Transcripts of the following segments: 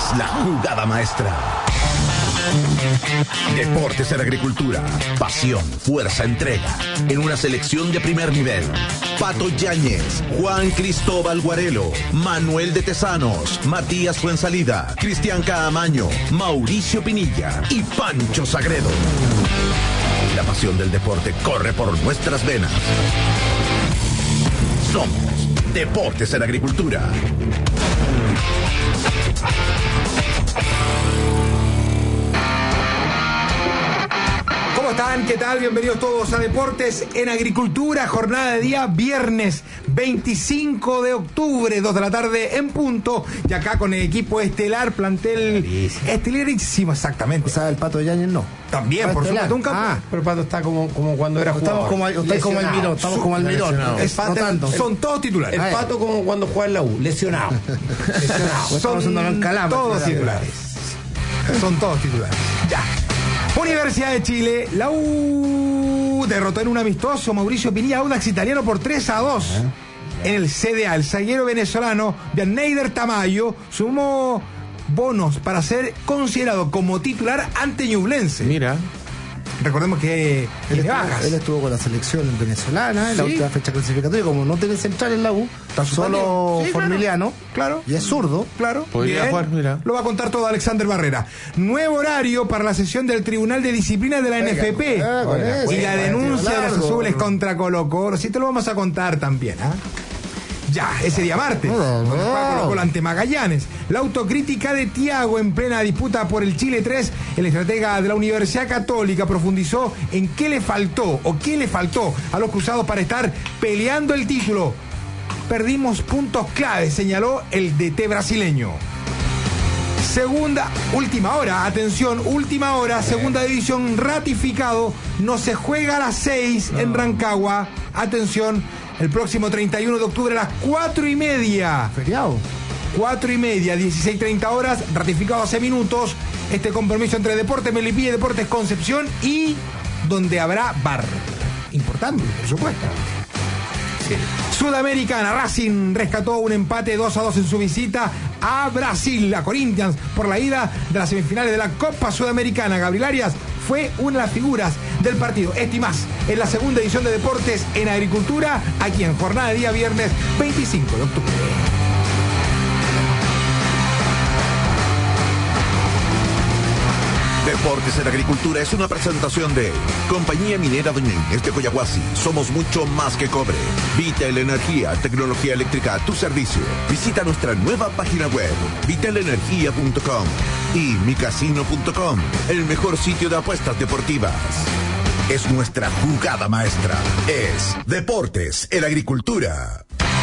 la jugada maestra. Deportes en Agricultura. Pasión, fuerza, entrega. En una selección de primer nivel. Pato Yáñez, Juan Cristóbal Guarelo, Manuel de Tesanos, Matías Fuensalida, Cristian Caamaño, Mauricio Pinilla y Pancho Sagredo. La pasión del deporte corre por nuestras venas. Somos Deportes en Agricultura. ¿Cómo están? ¿Qué tal? Bienvenidos todos a Deportes en Agricultura, jornada de día viernes 25 de octubre, 2 de la tarde en punto, y acá con el equipo estelar, plantel estelarísimo, exactamente. O sea, el Pato Yáñez no. También, por supuesto, un campo. Pero el Pato está como cuando era jugador. Estamos como Almirón, estamos como Almirón. Son todos titulares. El Pato como cuando juega en la U, lesionado. Son todos titulares. Son todos titulares. Ya. Universidad de Chile, la U derrotó en un amistoso Mauricio Pinilla Audax Italiano por 3-2 en el CDA. El zaguero venezolano Bianneider Tamayo sumó bonos para ser considerado como titular ante Ñublense. Mira. Recordemos que él estuvo con la selección venezolana en la última fecha clasificatoria. Como no tiene central en la U, solo Formiliano, claro, y es zurdo, claro. Podría jugar, mira. Lo va a contar todo Alexander Barrera. Nuevo horario para la sesión del Tribunal de Disciplina de la NFP y la denuncia de los azules contra Colo-Colo. Sí, te lo vamos a contar también, ¿ah? Ya, ese día martes, donde juega Colo-Colo ante Magallanes. La autocrítica de Thiago en plena disputa por el Chile 3. El estratega de la Universidad Católica profundizó en qué le faltó a los cruzados para estar peleando el título. Perdimos puntos clave, señaló el DT brasileño. Última hora, segunda división ratificado. No se juega a las 6 en Rancagua. Atención. El próximo 31 de octubre a las 4:30. Feriado. 4:30, 16:30 horas, ratificado hace minutos. Este compromiso entre Deportes Melipilla y Deportes Concepción, y donde habrá bar. Importante, por supuesto. Sí. Sudamericana, Racing rescató un empate 2-2 en su visita a Brasil, a Corinthians, por la ida de las semifinales de la Copa Sudamericana. Gabriel Arias fue una de las figuras del partido. Este y más en la segunda edición de Deportes en Agricultura, aquí en jornada de día viernes 25 de octubre. Deportes en Agricultura es una presentación de Compañía Minera Doña Inés de Coyahuasi. Somos mucho más que cobre. Vitel Energía, tecnología eléctrica a tu servicio. Visita nuestra nueva página web, vitelenergia.com y micasino.com, el mejor sitio de apuestas deportivas. Es nuestra jugada maestra. Es Deportes en Agricultura.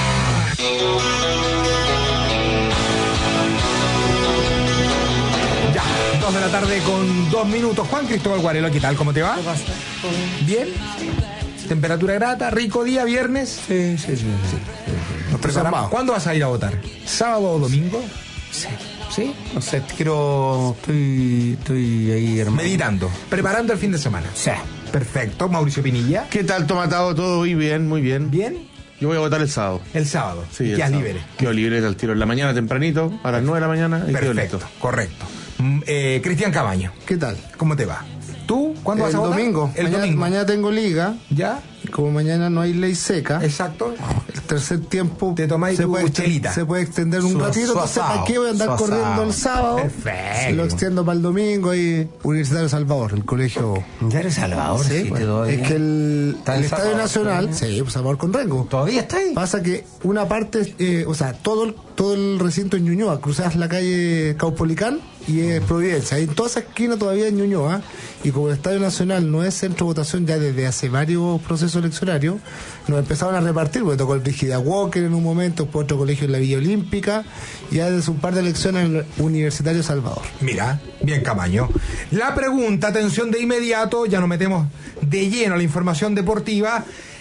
2 de la tarde con 2 minutos. Juan Cristóbal Guarelo, ¿qué tal? ¿Cómo te va? ¿Bien? ¿Temperatura grata? ¿Rico día? ¿Viernes? Sí. Nos preparamos. ¿Cuándo vas a ir a votar? ¿Sábado o domingo? Sí. ¿Sí? No sé, estoy ahí, hermano. Meditando, preparando el fin de semana. Sí. Perfecto. Mauricio Pinilla. ¿Qué tal, Tomatado? ¿Todo bien? Muy bien. ¿Bien? Yo voy a votar el sábado. El sábado. Sí, quedas libre. Quedo libre al tiro en la mañana tempranito, a las 9 de la mañana. Y perfecto, correcto. Cristian Cabaño. ¿Qué tal? ¿Cómo te va? ¿Tú? ¿Cuándo vas a votar? El domingo. Mañana tengo liga. ¿Ya? Y como mañana no hay ley seca. Exacto. El tercer tiempo te tomáis tu chelita. Se puede extender un ratito. Entonces, aquí voy a andar corriendo el sábado. Perfecto. Lo extiendo para el domingo. Y Universitario Salvador, el colegio. ¿Ya Salvador? Sí, bueno, es que el Estadio Nacional. Sí, pues Salvador con Rengo. ¿Todavía está ahí? Pasa que una parte, todo el recinto en Ñuñoa, cruzás la calle Caupolicán y es Providencia. En toda esa esquina todavía es Ñuñoa, y como el Estadio Nacional no es centro de votación ya desde hace varios procesos eleccionarios, nos empezaron a repartir, porque tocó el Brígida Walker en un momento, después otro colegio en la Villa Olímpica, y ya desde un par de elecciones en el Universitario Salvador. Mira, bien Camaño. La pregunta, atención de inmediato, ya nos metemos de lleno a la información deportiva.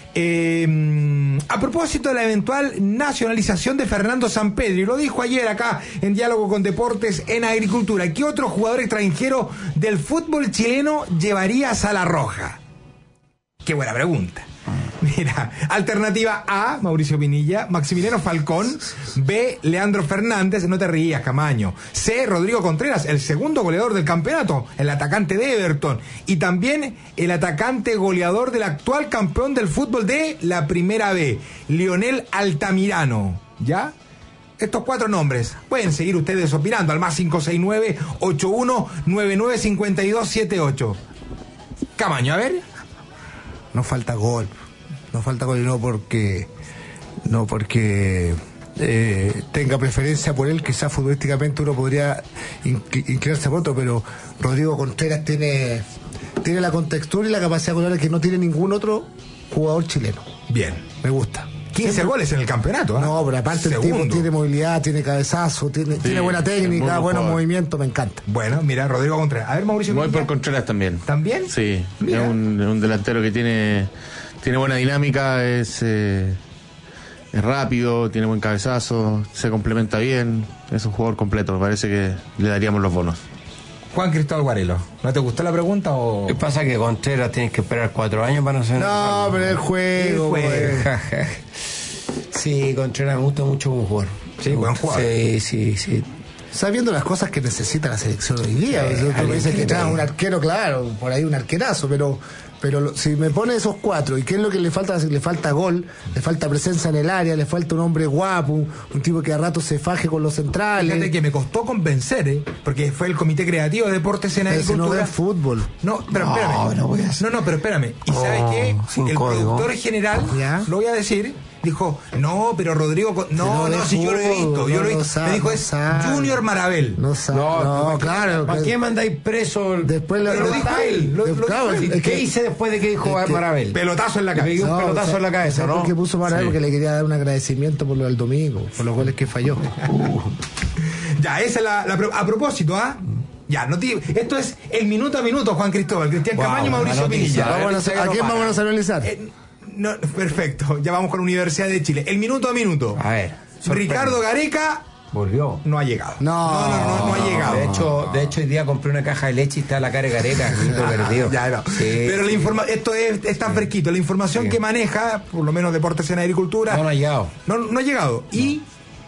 A propósito de la eventual nacionalización de Fernando Sampedri, y lo dijo ayer acá en Diálogo con Deportes en Agricultura, ¿qué otro jugador extranjero del fútbol chileno llevarías a la roja? Qué buena pregunta. Mira, alternativa A, Mauricio Pinilla. Maximiliano Falcón. B, Leandro Fernández. No te rías, Camaño. C, Rodrigo Contreras, el segundo goleador del campeonato, el atacante de Everton. Y también el atacante goleador del actual campeón del fútbol de la Primera B, Lionel Altamirano. ¿Ya? Estos 4 nombres. Pueden seguir ustedes opinando al más 569-8199-5278. Camaño, a ver. No falta gol y no porque tenga preferencia por él, quizás futbolísticamente uno podría inclinarse por otro, pero Rodrigo Contreras tiene la contextura y la capacidad goleadora que no tiene ningún otro jugador chileno. Bien. Me gusta. 15 goles en el campeonato. No, pero aparte el tipo tiene movilidad, tiene cabezazo, tiene buena técnica, buenos movimientos, me encanta. Bueno, mira, Rodrigo Contreras. A ver, Mauricio. Voy por Contreras también. ¿También? Sí, Mira. es un delantero que tiene buena dinámica, es rápido, tiene buen cabezazo, se complementa bien, es un jugador completo, me parece que le daríamos los bonos. Juan Cristóbal Guarelo, ¿no te gustó la pregunta o...? ¿Qué pasa? Que Contreras tienes que esperar 4 años para no ser... No, pero el juego. Pues. Sí, Contreras me gusta mucho como jugador. Sí, buen jugador. Sí. Sabiendo las cosas que necesita la selección hoy día. Tú me dices que trae un arquero, claro, por ahí un arquerazo, pero si me pone esos 4, ¿y qué es lo que le falta? Le falta gol, le falta presencia en el área, le falta un hombre guapo, un tipo que a rato se faje con los centrales. Fíjate que me costó convencer, porque fue el Comité Creativo de Deportes en Agricultura. Pero si no ve fútbol. No, pero espérame. No, pero espérame. ¿Y sabes qué? El productor general, lo voy a decir, dijo, no, pero Rodrigo, si yo lo he visto, me dijo, es Junior Marabel. Claro. ¿Para qué mandáis preso? Después lo dijo él. ¿Qué hice después de que dijo Marabel? Pelotazo en la cabeza. Un pelotazo en la cabeza, ¿no? Porque puso Marabel porque le quería dar un agradecimiento por lo del domingo, por los goles que falló. Ya, esa es a propósito, ¿ah? Ya, esto es el minuto a minuto, Juan Cristóbal, Cristian Camaño y Mauricio Pinilla. ¿A quién vamos a analizar? No, perfecto, ya vamos con la Universidad de Chile. El minuto a minuto. A ver. Ricardo Gareca volvió. No ha llegado. No ha llegado. De hecho, hoy día compré una caja de leche y está la cara de Gareca. Perdido. Ya, no. Sí, pero esto es tan fresquito. La información que maneja, por lo menos Deportes en Agricultura. No ha llegado. No ha llegado. Y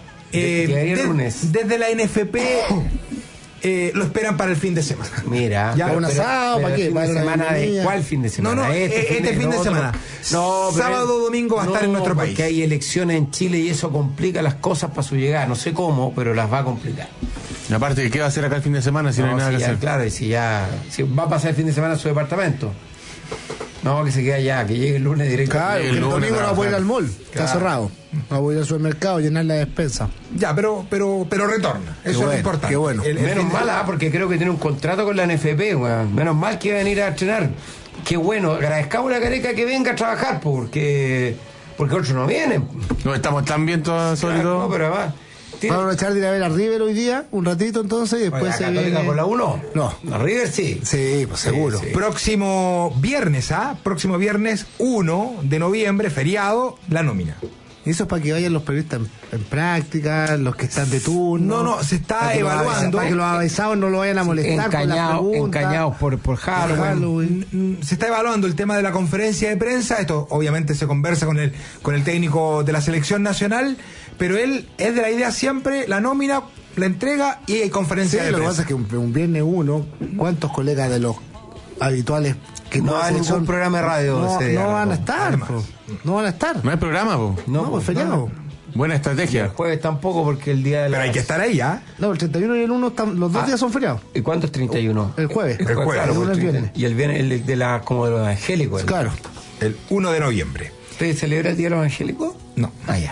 desde la NFP lo esperan para el fin de semana. Mira, ya un asado, ¿para qué? ¿Para semana de cuál fin de semana? No, este fin de semana. Sábado, domingo va a estar en nuestro país. Porque hay elecciones en Chile y eso complica las cosas para su llegada. No sé cómo, pero las va a complicar. Y aparte, ¿qué va a hacer acá el fin de semana si no hay nada que hacer? Claro, y si va a pasar el fin de semana en su departamento. No, que se quede allá, que llegue el lunes directo. Claro, el domingo no va a poder ir al mall, está cerrado. No voy a ir al supermercado, llenar la despensa. Ya, pero retorna. Eso es lo importante. Qué bueno. Menos mal, porque creo que tiene un contrato con la NFP, weón. Menos mal que va a venir a entrenar. Qué bueno, agradezcamos a la Gareca que venga a trabajar, porque otros no vienen. No estamos tan bien todos, sobre todo. No, pero además. Vamos a aprovechar de ir a ver a River hoy día, un ratito entonces, y después se viene... con la 1? No. ¿A River sí? Sí, pues seguro. Sí. Próximo viernes 1 de noviembre, feriado, la nómina. Eso es para que vayan los periodistas en práctica, los que están de turno. No, se está evaluando. Para que los avisados no lo vayan a molestar con las preguntas. Encañados por Halloween. Se está evaluando el tema de la conferencia de prensa. Esto obviamente se conversa con el técnico de la selección nacional, pero él es de la idea siempre, la nómina, la entrega y hay conferencia de prensa. Lo que pasa es que un viernes 1, ¿cuántos colegas de los habituales que no hay ningún programa de radio no van a estar? No van a estar. No hay programa, No, pues feriado. Buena estrategia. El jueves tampoco porque el día de Pero hay que estar ahí, ¿ah? No, el 31 y el 1 los dos días son feriados. ¿Y cuánto es 31? El jueves. El jueves. Claro, el viernes. Y el viernes el de los evangélicos. Claro. El 1 de noviembre. ¿Usted celebra el día de los evangélicos? No. Ya.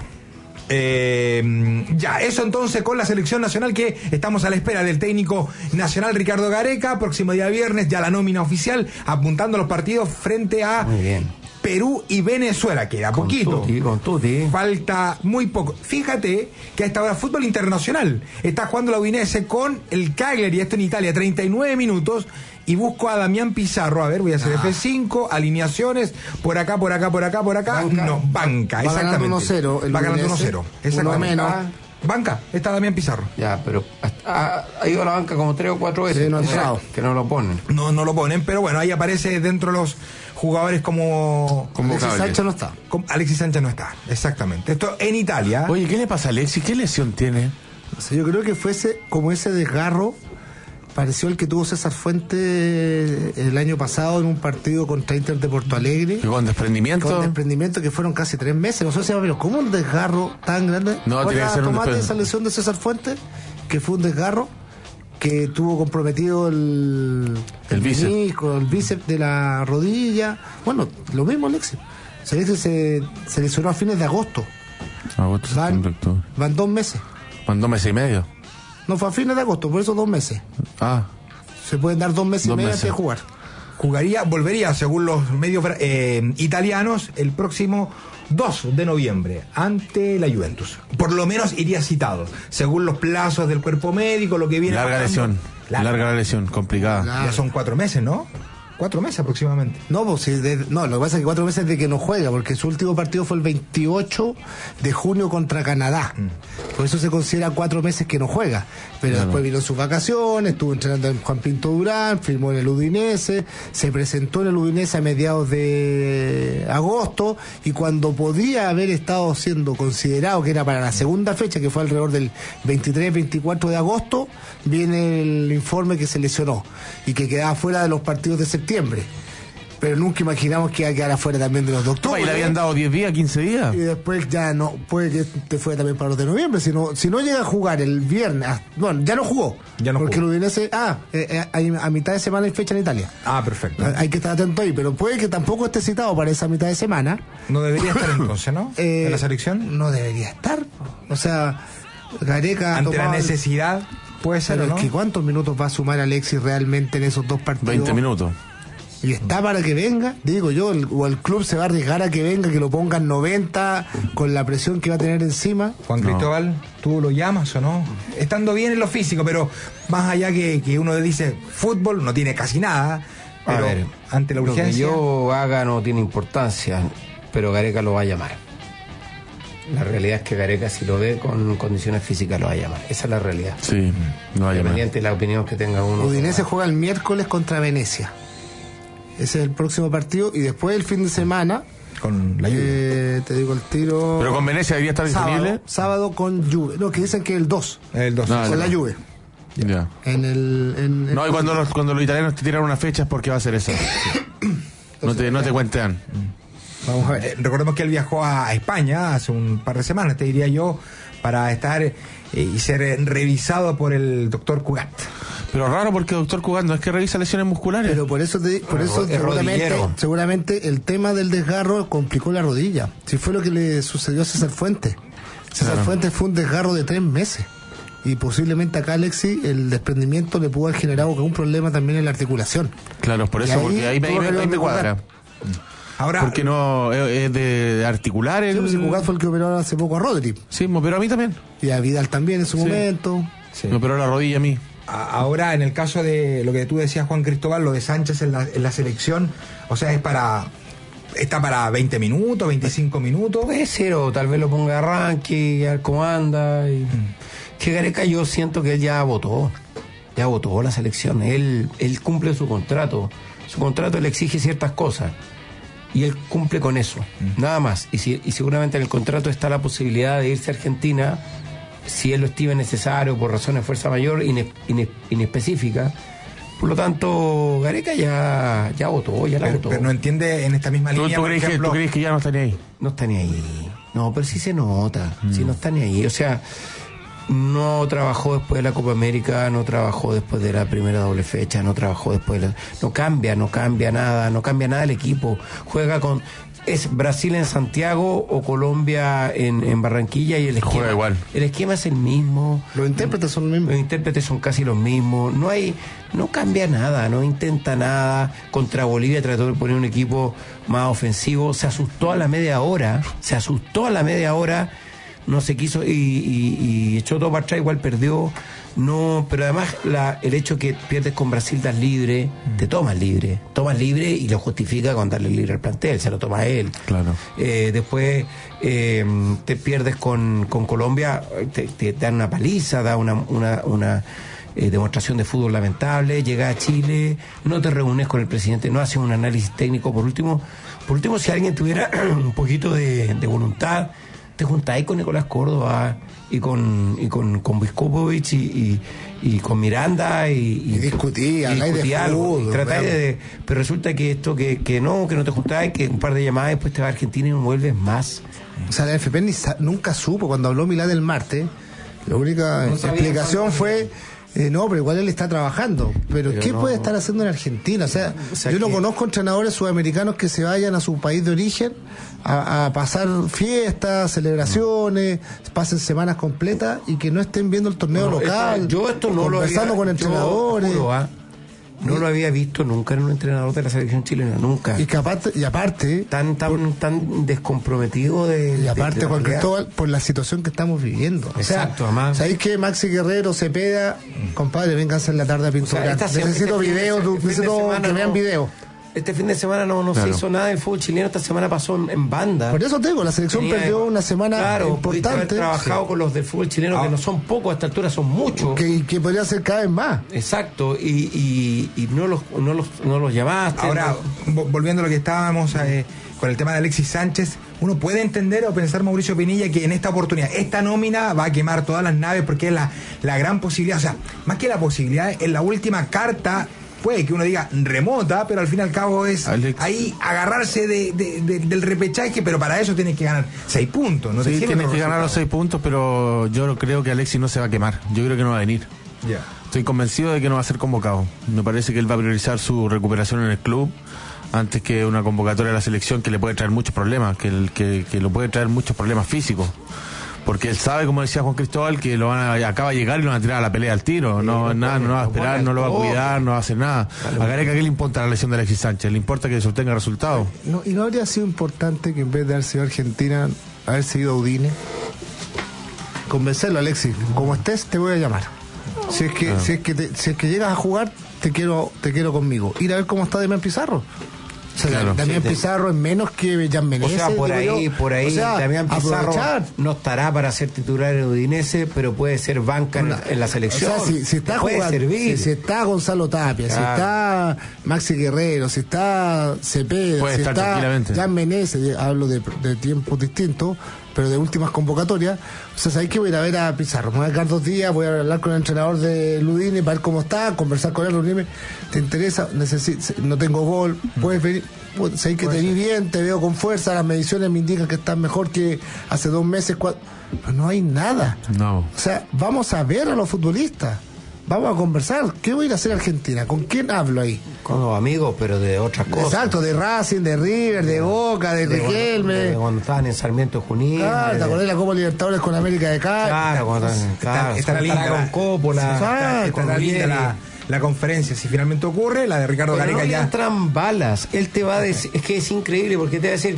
Ya, eso entonces con la selección nacional, que estamos a la espera del técnico nacional Ricardo Gareca. Próximo día viernes ya la nómina oficial, apuntando a los partidos frente a Perú y Venezuela. Queda poquito. Con tutti. Falta muy poco. Fíjate que a esta hora fútbol internacional está jugando la Udinese con el Cagliari, esto en Italia, 39 minutos. Y busco a Damián Pizarro. A ver, voy a hacer F5, alineaciones, por acá. Banca. No, banca, exactamente. Va ganando 1-0. Va ganando 1-0. Exactamente. Menos. Banca, está Damián Pizarro. Ya, pero ha ido a la banca como 3 o 4 veces. Sí, no ha entrado. Que no lo ponen. No lo ponen, pero bueno, ahí aparece dentro de los jugadores como... Alexis Sánchez no está. Alexis Sánchez no está, exactamente. Esto en Italia. Oye, ¿qué le pasa a Alexis? ¿Qué lesión tiene? O sea, yo creo que fuese como ese desgarro pareció el que tuvo César Fuentes el año pasado en un partido contra Inter de Porto Alegre. ¿Y con desprendimiento? Con desprendimiento que fueron casi 3 meses. Nosotros decíamos, pero ¿cómo un desgarro tan grande? No, tiene que ser un tomate esa lesión de César Fuentes, que fue un desgarro que tuvo comprometido el bíceps. menisco, el bíceps de la rodilla. Bueno, lo mismo Alexis. Alexis se lesionó a fines de agosto. Van 2 meses. Van 2 meses y medio. No, fue a fines de agosto, por eso 2 meses. Ah. Se pueden dar 2 meses y medio antes de jugar. Volvería, según los medios italianos, el próximo 2 de noviembre ante la Juventus. Por lo menos iría citado, según los plazos del cuerpo médico, lo que viene. Larga lesión, larga la lesión, complicada. Ya son 4 meses, ¿no? 4 meses aproximadamente. No, pues no, lo que pasa es que 4 meses de que no juega, porque su último partido fue el 28 de junio contra Canadá. Por eso se considera 4 meses que no juega. Pero después vino sus vacaciones, estuvo entrenando en Juan Pinto Durán, firmó en el Udinese, se presentó en el Udinese a mediados de agosto, y cuando podía haber estado siendo considerado que era para la segunda fecha, que fue alrededor del 23-24 de agosto, viene el informe que se lesionó y que quedaba fuera de los partidos de septiembre. Pero nunca imaginamos que iba a quedar afuera también de los de octubre. ¿Y le habían dado 10 días, 15 días? Y después ya no, puede que te fue también para los de noviembre. Si no llega a jugar el viernes, bueno, ya no jugó. Porque el Udinese, a mitad de semana hay fecha en Italia. Ah, perfecto. Hay que estar atento ahí, pero puede que tampoco esté citado para esa mitad de semana. No debería estar entonces, ¿no? ¿En la selección? No debería estar. O sea, Gareca ante la necesidad, puede ser, pero ¿no? Es que ¿cuántos minutos va a sumar Alexis realmente en esos 2 partidos? 20 minutos. Y está para que venga, digo yo, o el club se va a arriesgar a que venga, que lo pongan 90 con la presión que va a tener encima. Juan Cristóbal, ¿tú lo llamas o no? Estando bien en lo físico, pero más allá que uno le dice fútbol, no tiene casi nada, pero a ver, ante la urgencia... Lo que yo haga no tiene importancia, pero Gareca lo va a llamar. La realidad es que Gareca, si lo ve con condiciones físicas, lo va a llamar. Esa es la realidad. Sí, lo va a llamar. Independiente de la opinión que tenga uno. Udinese juega el miércoles contra Venecia. Ese es el próximo partido. Y después el fin de semana con la Juve. Te digo el tiro. Pero con Venecia debería estar disponible. Sábado con Juve. No, que dicen que el 2. El 2. Con la Juve. Ya. No, y cuando los italianos te tiran una fecha es porque va a ser eso. No te cuentan. Vamos a ver. Recordemos que él viajó a España hace un par de semanas, te diría yo, para estar y ser revisado por el doctor Cugat. Pero raro, porque el doctor Cugat no es que revisa lesiones musculares. Pero por eso seguramente el tema del desgarro complicó la rodilla. Si fue lo que le sucedió a César Fuentes. César Fuentes fue un desgarro de 3 meses. Y posiblemente acá Alexis el desprendimiento le pudo haber generado un problema también en la articulación. Claro, por eso, porque ahí me cuadra. Ahora, porque no es de articular el... Sí, pues Cugat fue el que operó hace poco a Rodri. Sí, me operó a mí también. Y a Vidal también en su momento. Sí. Me operó la rodilla a mí. Ahora, en el caso de lo que tú decías, Juan Cristóbal, lo de Sánchez en la selección, o sea, está para 20 minutos, 25 minutos. Puede ser, o tal vez lo ponga de arranque, a ver cómo anda. Que Gareca, yo siento que él ya votó la selección. Él cumple su contrato. Su contrato le exige ciertas cosas. Y él cumple con eso, nada más. Y seguramente en el contrato está la posibilidad de irse a Argentina, si él lo estime necesario, por razones de fuerza mayor, inespecífica. Por lo tanto, Gareca ya votó, ya la votó. Pero no entiende en esta misma línea, por ejemplo... ¿Tú crees que ya no está ni ahí? No está ni ahí. No, pero sí se nota. Sí, no está ni ahí. O sea, no trabajó después de la Copa América, no trabajó después de la primera doble fecha, no trabajó después de la... No cambia nada el equipo. Juega con... Es Brasil en Santiago o Colombia en Barranquilla y el esquema... Juega igual. El esquema es el mismo. Los intérpretes son los mismos. Los intérpretes son casi los mismos. No cambia nada, no intenta nada. Contra Bolivia trató de poner un equipo más ofensivo. Se asustó a la media hora. No se quiso y echó todo para atrás, igual perdió. No, pero además el hecho que pierdes con Brasil, das libre, te tomas libre y lo justifica con darle libre al plantel, se lo toma él. Claro. Después te pierdes con Colombia, te dan una paliza, da una demostración de fútbol lamentable, llegas a Chile, no te reúnes con el presidente, no haces un análisis técnico. Por último, si alguien tuviera un poquito de voluntad, te juntáis con Nicolás Córdoba y con Vizkovic y con Miranda y discutí algo, fútbol, y tratáis pero resulta que esto que no te juntáis, que un par de llamadas después te vas a Argentina y no vuelves más. O sea, la FP nunca supo, cuando habló Milán el martes, la única explicación fue no, pero igual él está trabajando. Pero ¿qué puede estar haciendo en Argentina? O sea yo no conozco entrenadores sudamericanos que se vayan a su país de origen a pasar fiestas, celebraciones, pasen semanas completas y que no estén viendo el torneo local. Yo esto no lo había, conversando con entrenadores. No lo había visto nunca en un entrenador de la selección chilena, nunca. Y aparte tan descomprometido y aparte Juan Cristóbal, por la situación que estamos viviendo. Exacto, o sea, además. ¿Sabéis que Maxi Guerrero, Cepeda, compadre, vénganse en la tarde a pinturar? Necesito videos, necesito que vean videos. Este fin de semana no se hizo nada del fútbol chileno, esta semana pasó en banda. Por eso tengo, la selección perdió una semana importante. Haber trabajado con los del fútbol chileno, que no son pocos, a esta altura son muchos. Que podría ser cada vez más. Exacto, y no los llamaste. Ahora, volviendo a lo que estábamos con el tema de Alexis Sánchez, uno puede entender o pensar, Mauricio Pinilla, que en esta oportunidad, esta nómina va a quemar todas las naves porque es la gran posibilidad, o sea, más que la posibilidad, es la última carta. Puede que uno diga remota, pero al fin y al cabo es ahí agarrarse del repechaje, pero para eso tienes que ganar 6 puntos. ¿No? Sí, tienes que ganar los 6 puntos, pero yo no creo que Alexis no se va a quemar. Yo creo que no va a venir. Estoy convencido de que no va a ser convocado. Me parece que él va a priorizar su recuperación en el club antes que una convocatoria a la selección que le puede traer muchos problemas, que lo puede traer muchos problemas físicos. Porque él sabe, como decía Juan Cristóbal, que acaba de llegar y lo van a tirar a la pelea al tiro. No va a esperar, no lo va a cuidar, no va a hacer nada. A Gareca, ¿qué le importa la lesión de Alexis Sánchez? Le importa que se obtenga resultados. ¿Y no habría sido importante que en vez de haber sido Argentina, haber sido Udine? Convencerlo, Alexis. Como estés, te voy a llamar. Si es que llegas a jugar, te quiero conmigo. Ir a ver cómo está Damián Pizarro. O sea, Damián Pizarro es menos que Jan Menezes. O sea, por ahí, o sea, Damián Pizarro no estará para ser titular en Udinese, pero puede ser banca en la selección. O sea, si está jugando, si está Gonzalo Tapia, si está Maxi Guerrero, si está Cepeda, puede si estar está Jan Menezes, hablo de tiempos distintos, pero de últimas convocatorias. O sea, ¿sabes qué? Voy a ir a ver a Pizarro, me voy a quedar 2 días, voy a hablar con el entrenador de Udine para ver cómo está, conversar con él. Udine, ¿te interesa? No tengo gol, puedes venir. Sabes que te vi bien, te veo con fuerza, las mediciones me indican que estás mejor que hace 2 meses. Pero no hay nada. No. O sea, vamos a ver a los futbolistas. Vamos a conversar. ¿Qué voy a ir a hacer a Argentina? ¿Con quién hablo ahí? Con los amigos, pero de otras cosas. Exacto, de Racing, de River, de Boca, de Riquelme. De cuando estaban en Sarmiento Junín. Claro, te acordás de la Copa Libertadores con América de Cali. Claro, cuando estará linda con Coppola. Estará linda la conferencia, si finalmente ocurre, la de Ricardo Gareca no ya. No entran balas. Él te va a decir, es que es increíble porque te va a decir,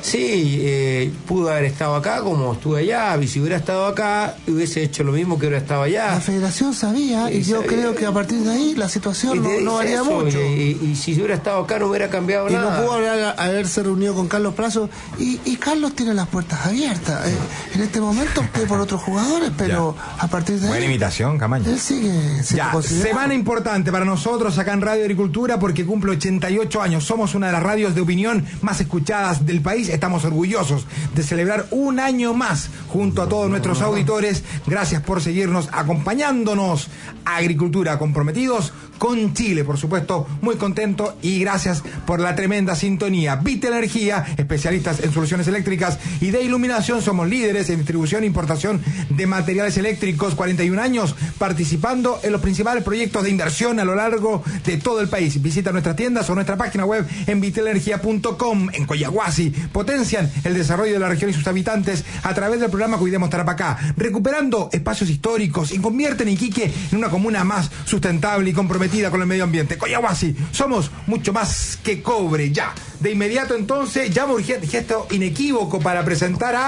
sí, pudo haber estado acá como estuve allá, y si hubiera estado acá hubiese hecho lo mismo que hubiera estado allá. La federación sabía y yo creo que a partir de ahí la situación no varía mucho. Y si hubiera estado acá no hubiera cambiado nada. Y no pudo haberse reunido con Carlos Plazo y Carlos tiene las puertas abiertas. En este momento opté por otros jugadores, pero a partir de ahí... Buena imitación, Camaño. Él sigue semana importante para nosotros acá en Radio Agricultura porque cumple 88 años. Somos una de las radios de opinión más escuchadas del país. Estamos orgullosos de celebrar un año más junto a todos nuestros auditores. Gracias por seguirnos, acompañándonos. Agricultura, comprometidos con Chile, por supuesto, muy contento y gracias por la tremenda sintonía. Vital Energía, especialistas en soluciones eléctricas y de iluminación, somos líderes en distribución e importación de materiales eléctricos, 41 años participando en los principales proyectos de inversión a lo largo de todo el país. Visita nuestras tiendas o nuestra página web en vitalenergia.com. En Coyahuasi potencian el desarrollo de la región y sus habitantes a través del programa Cuidemos Tarapacá, recuperando espacios históricos y convierten Iquique en una comuna más sustentable y comprometida con el medio ambiente. Coyahuasi, somos mucho más que cobre. Ya, de inmediato entonces, llamo urgente, gesto inequívoco para presentar a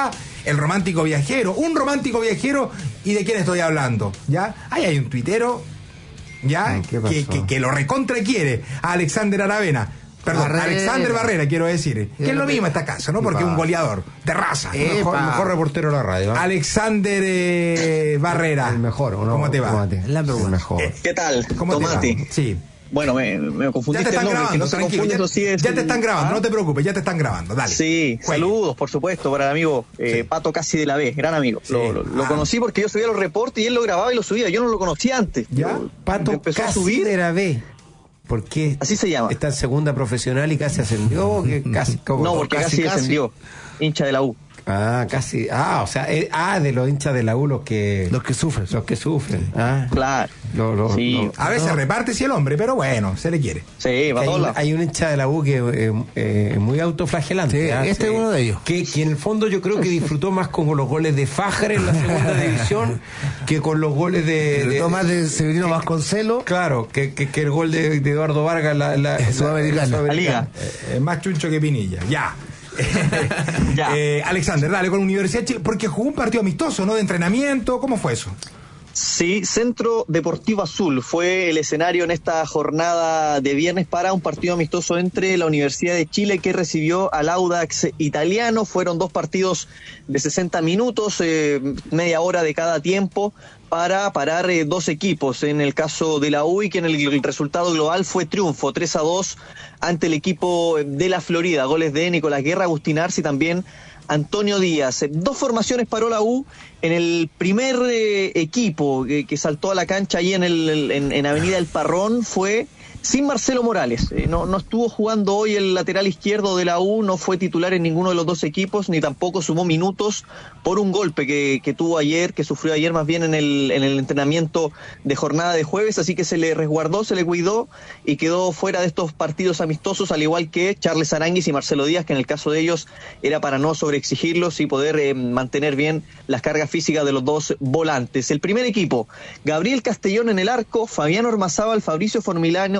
el romántico viajero, un romántico viajero, ¿y de quién estoy hablando? ¿Ya? Ahí hay un tuitero, ¿ya? Que lo recontra quiere, a Alexander Aravena. Perdón, Alexander Barrera, quiero decir. Que es lo mismo en esta casa, ¿no? Porque es un goleador de raza. Mejor reportero de la radio. Alexander Barrera. El mejor, ¿o no? ¿Cómo te va? El mejor. ¿Qué tal? ¿Cómo Tomate. te va? Sí. Bueno, me confundiste Ya te están el nombre, grabando, que no se tranquilo. confunde, Ya te están grabando, no te preocupes, ya te están grabando. Dale. Sí, Juegue. saludos, por supuesto, para el amigo Pato Casi de la B, gran amigo. Sí. Lo conocí porque yo subía los reportes y él lo grababa y lo subía. Yo no lo conocía antes. ¿Ya? Pato empezó a Casi subir. de la B. ¿Por qué? Así se llama. Está en segunda profesional y casi ascendió. Que casi, ¿cómo? No, porque casi descendió. Hincha de la U. Casi. O sea, de los hinchas de la U los que sufren. Los que sufren. Claro. Sí. A veces reparte si el hombre, pero bueno, se le quiere. Sí, va a todos lados. Hay un hincha de la U que es muy autoflagelante. Sí, este es uno de ellos. Que en el fondo yo creo que disfrutó más con los goles de Fajar en la segunda división que con los goles de Tomás de Severino Vasconcelos. Claro, que el gol de Eduardo Vargas en la Sudamericana. La Liga. Más chuncho que Pinilla. Ya. Ya. Alexander, dale, con Universidad de Chile, porque jugó un partido amistoso, ¿no? De entrenamiento, ¿cómo fue eso? Sí, Centro Deportivo Azul fue el escenario en esta jornada de viernes para un partido amistoso entre la Universidad de Chile que recibió al Audax Italiano. Fueron 2 partidos de 60 minutos, media hora de cada tiempo, para parar 2 equipos. En el caso de la U, y que en el resultado global fue triunfo 3-2 ante el equipo de la Florida. Goles de Nicolás Guerra, Agustín Arce y también Antonio Díaz. 2 formaciones paró la U. En el primer equipo que saltó a la cancha ahí en Avenida El Parrón fue sin Marcelo Morales. No estuvo jugando hoy el lateral izquierdo de la U, no fue titular en ninguno de los 2 equipos, ni tampoco sumó minutos por un golpe que tuvo ayer, que sufrió ayer más bien en el entrenamiento de jornada de jueves, así que se le resguardó, se le cuidó y quedó fuera de estos partidos amistosos, al igual que Charles Aránguiz y Marcelo Díaz, que en el caso de ellos era para no sobreexigirlos y poder mantener bien las cargas físicas de los 2 volantes. El primer equipo, Gabriel Castellón en el arco, Fabián Ormazábal, Fabricio Formiliano,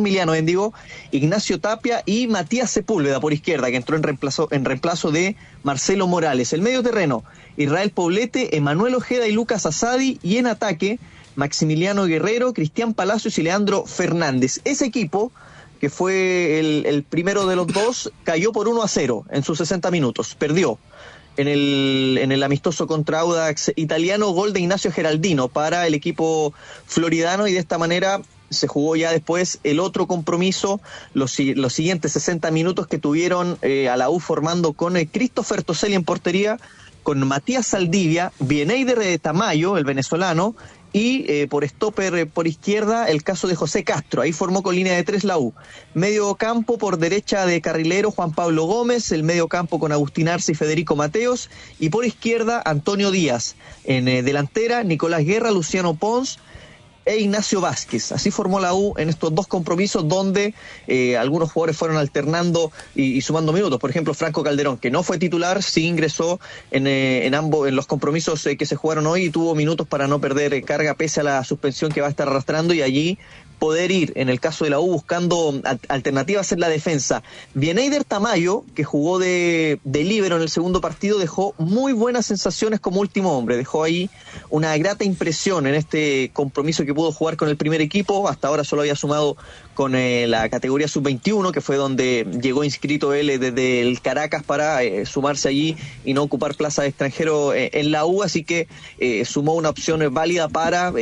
Ignacio Tapia y Matías Sepúlveda por izquierda, que entró en reemplazo de Marcelo Morales. El medio terreno, Israel Poblete, Emanuel Ojeda y Lucas Asadi, y en ataque, Maximiliano Guerrero, Cristian Palacios y Leandro Fernández. Ese equipo, que fue el primero de los 2, cayó por 1-0 en sus 60 minutos, perdió. En el amistoso contra Audax Italiano, gol de Ignacio Geraldino para el equipo floridano, y de esta manera se jugó ya después el otro compromiso, los siguientes 60 minutos que tuvieron a la U formando con Christopher Toselli en portería, con Matías Saldivia, Bieneider Tamayo, el venezolano, y por stopper por izquierda el caso de José Castro. Ahí formó con línea de 3 la U. Medio campo por derecha de carrilero Juan Pablo Gómez, el medio campo con Agustín Arce y Federico Mateos, y por izquierda Antonio Díaz. En delantera Nicolás Guerra, Luciano Pons e Ignacio Vázquez. Así formó la U en estos 2 compromisos donde algunos jugadores fueron alternando y sumando minutos. Por ejemplo, Franco Calderón, que no fue titular, sí ingresó en los compromisos que se jugaron hoy y tuvo minutos para no perder carga pese a la suspensión que va a estar arrastrando, y allí poder ir, en el caso de la U, buscando alternativas en la defensa. Bieneider Tamayo, que jugó de líbero en el segundo partido, dejó muy buenas sensaciones como último hombre, dejó ahí una grata impresión en este compromiso que pudo jugar con el primer equipo. Hasta ahora solo había sumado con la categoría sub-21, que fue donde llegó inscrito él desde el Caracas para sumarse allí y no ocupar plaza de extranjero en la U, así que sumó una opción válida para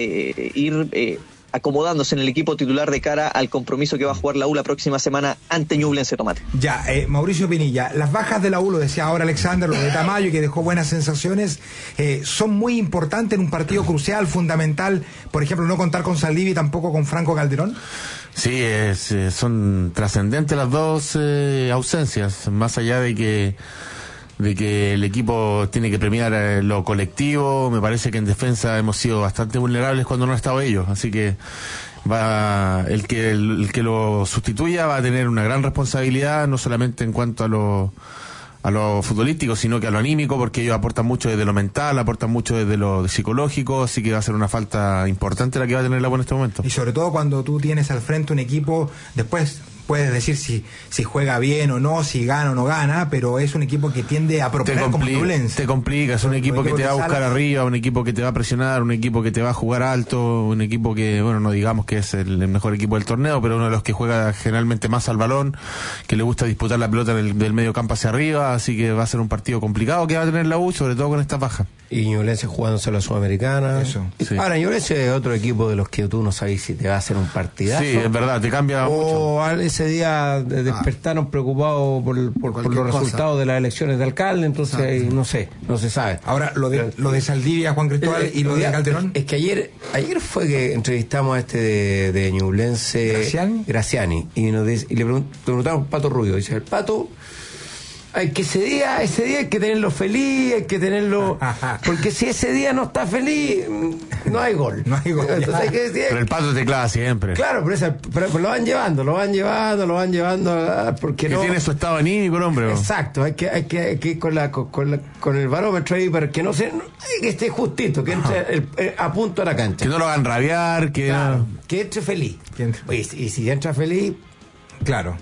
ir acomodándose en el equipo titular de cara al compromiso que va a jugar la U la próxima semana ante Ñublense Tomate. Ya, Mauricio Pinilla, las bajas de la U, lo decía ahora Alexander, lo de Tamayo, que dejó buenas sensaciones, son muy importantes en un partido crucial, fundamental, por ejemplo, no contar con Saldivia y tampoco con Franco Calderón. Sí, son trascendentes las 2 ausencias, más allá de que el equipo tiene que premiar lo colectivo. Me parece que en defensa hemos sido bastante vulnerables cuando no han estado ellos, así que el que lo sustituya va a tener una gran responsabilidad, no solamente en cuanto a lo futbolístico, sino que a lo anímico, porque ellos aportan mucho desde lo mental, aportan mucho desde lo psicológico, así que va a ser una falta importante la que va a tener la U en este momento. Y sobre todo cuando tú tienes al frente un equipo, después puedes decir si juega bien o no, si gana o no gana, pero es un equipo que tiende a proponer como Ñublense. Te complica, es un equipo que te va a buscar arriba, un equipo que te va a presionar, un equipo que te va a jugar alto, un equipo que, bueno, no digamos que es el mejor equipo del torneo, pero uno de los que juega generalmente más al balón, que le gusta disputar la pelota del medio campo hacia arriba, así que va a ser un partido complicado que va a tener la U, sobre todo con estas bajas. Y Ñublense jugándose a la Sudamericana. Eso. Sí. Ahora, Ñublense es otro equipo de los que tú no sabes si te va a hacer un partidazo. Sí, es verdad, te cambia mucho. Ese día despertaron preocupados por los resultados de las elecciones de alcalde, entonces no se sabe. Ahora, lo de Saldivia, Juan Cristóbal, y lo de Calderón. Es que ayer fue que entrevistamos a este de Ñublense, Graciani, y le preguntamos Pato Rubio. Dice, el Pato, ese día hay que tenerlo feliz, hay que tenerlo, porque si ese día no está feliz, no hay gol. No hay gol. Entonces hay que decir, Pero el Pato te clava siempre. claro, pero lo van llevando, porque Que no tiene su estado anímico el hombre. Exacto, hay que ir con el barómetro ahí para que que esté justito, que entre a punto a la cancha. Que no lo hagan rabiar, que Claro, que entre feliz. Y si entra feliz, Claro.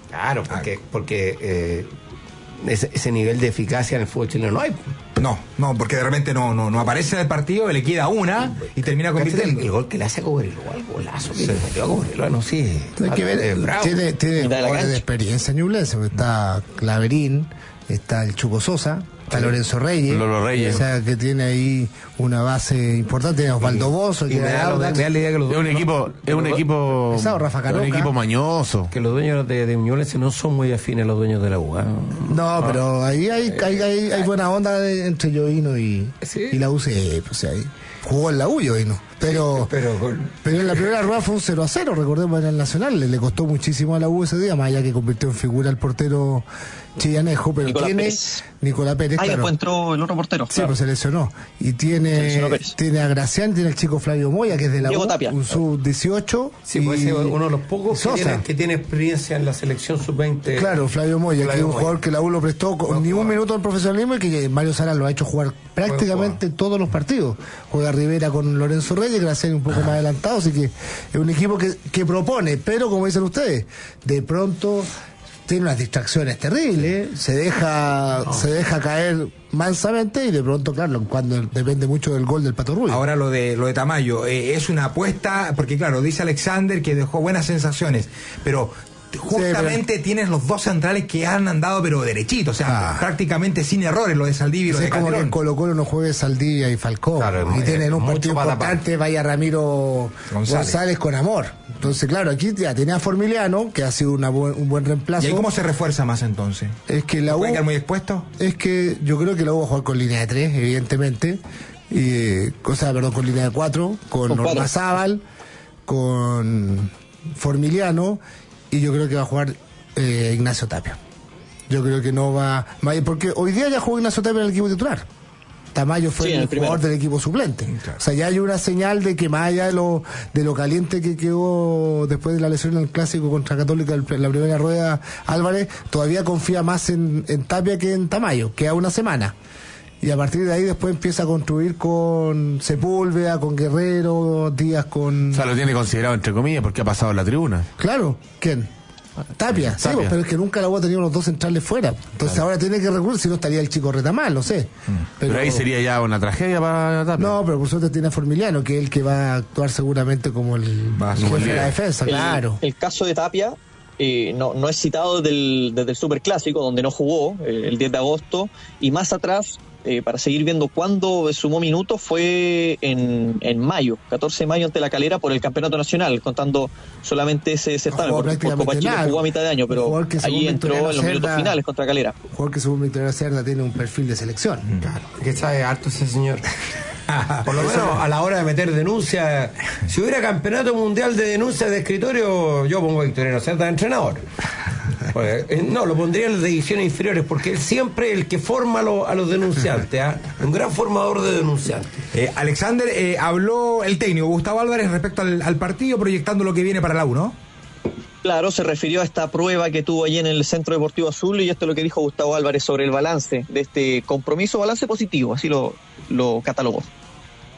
porque ese nivel de eficacia en el fútbol chileno no hay. No, porque de repente no aparece en el partido, le queda una y termina convirtiendo. El gol que le hace a Cobreloa, el golazo que le metió a Cobreloa, no sé. Hay que ver, bravo. tiene Mitad de la jugadores de cancha. experiencia Ñublense, porque está Claverín, está el Chuco Sosa, está Lorenzo Reyes. Lolo Reyes. O sea, que tiene ahí una base importante. Tiene Osvaldo Bozo, Y que me era da Audax. la idea que los es un equipo Pesado, Rafa Caroca. un equipo mañoso. que los dueños de Ñublense no son muy afines a los dueños de la U. No, pero ahí hay buena onda entre Llovino y la UCE. Pues ahí jugó en la U Llovino. Pero en la primera rueda fue un 0-0, recordemos, en el Nacional. Le costó muchísimo a la U ese día, más allá que convirtió en figura el portero chillanejo, pero Nicolás Pérez. Ahí Claro. después entró el otro portero. Sí, claro. pues se lesionó. Y Se lesionó Pérez. tiene a Gracián, tiene al chico Flavio Moya, que es de la Diego U, Tapia. un sub-18. Sí, puede ser uno de los pocos Sosa. que tiene experiencia en la selección sub-20. Claro, Flavio Moya, que es un jugador que la U lo prestó con ni un minuto del profesionalismo y que Mario Sala lo ha hecho jugar prácticamente todos los partidos. Juega Rivera con Lorenzo Reyes, Gracián un poco más adelantado, así que es un equipo que propone, pero como dicen ustedes, de pronto tiene unas distracciones terribles, se deja caer mansamente y de pronto, claro, cuando depende mucho del gol del Pato Rubio. Ahora lo de Tamayo, es una apuesta, porque claro, dice Alexander que dejó buenas sensaciones, pero justamente tienes los dos centrales que han andado pero derechito, o sea, prácticamente sin errores, lo de Saldivia y lo de Es como que Calderón. en Colo-Colo no juegue Saldivia y Falcón. Claro, y tienen un mucho partido para importante, vaya Ramiro González con Amor. Entonces, claro, aquí ya tenía a Formiliano, que ha sido un buen reemplazo. ¿Y ahí cómo se refuerza más entonces? Es que la U... ¿Puede quedar muy expuesto? Es que yo creo que la U va a jugar con línea de 3, evidentemente. Con línea de 4, con Ormazábal, con Formiliano, y yo creo que va a jugar Ignacio Tapia. Yo creo que no va... Porque hoy día ya jugó Ignacio Tapia en el equipo titular. Tamayo fue el jugador del equipo suplente. Claro. O sea, ya hay una señal de que más allá de lo caliente que quedó después de la lesión en el clásico contra Católica en la primera rueda, Álvarez todavía confía más en Tapia que en Tamayo, que a una semana. Y a partir de ahí después empieza a construir con Sepúlveda, con Guerrero, Díaz con... O sea, lo tiene considerado entre comillas porque ha pasado en la tribuna. Claro, ¿quién? Tapia. Sí, pues, pero es que nunca la U ha tenido los dos centrales fuera. Entonces ahora tiene que recurrir, si no estaría el chico Retamal, no sé. Pero ahí sería ya una tragedia para Tapia. No, pero por suerte tiene a Formiliano, que es el que va a actuar seguramente como el jefe de la defensa, claro. El caso de Tapia no es citado desde el Superclásico, donde no jugó el 10 de agosto, y más atrás, para seguir viendo cuándo sumó minutos, fue en mayo, 14 de mayo ante La Calera por el Campeonato Nacional, contando solamente ese certamen, porque por Copa Chile jugó a mitad de año, pero allí entró en los minutos finales contra Calera. Jugador que según Victoria Cerda tiene un perfil de selección. Claro, que sabe harto ese señor. Por lo menos a la hora de meter denuncia, si hubiera campeonato mundial de denuncias de escritorio, yo pongo a Victoriano Cerda de entrenador. No, lo pondría en las divisiones inferiores, porque él siempre es el que forma a los denunciantes, un gran formador de denunciantes. Alexander, habló el técnico Gustavo Álvarez respecto al partido, proyectando lo que viene para la U, ¿no? Claro, se refirió a esta prueba que tuvo allí en el Centro Deportivo Azul, y esto es lo que dijo Gustavo Álvarez sobre el balance de este compromiso, balance positivo, así lo catalogó.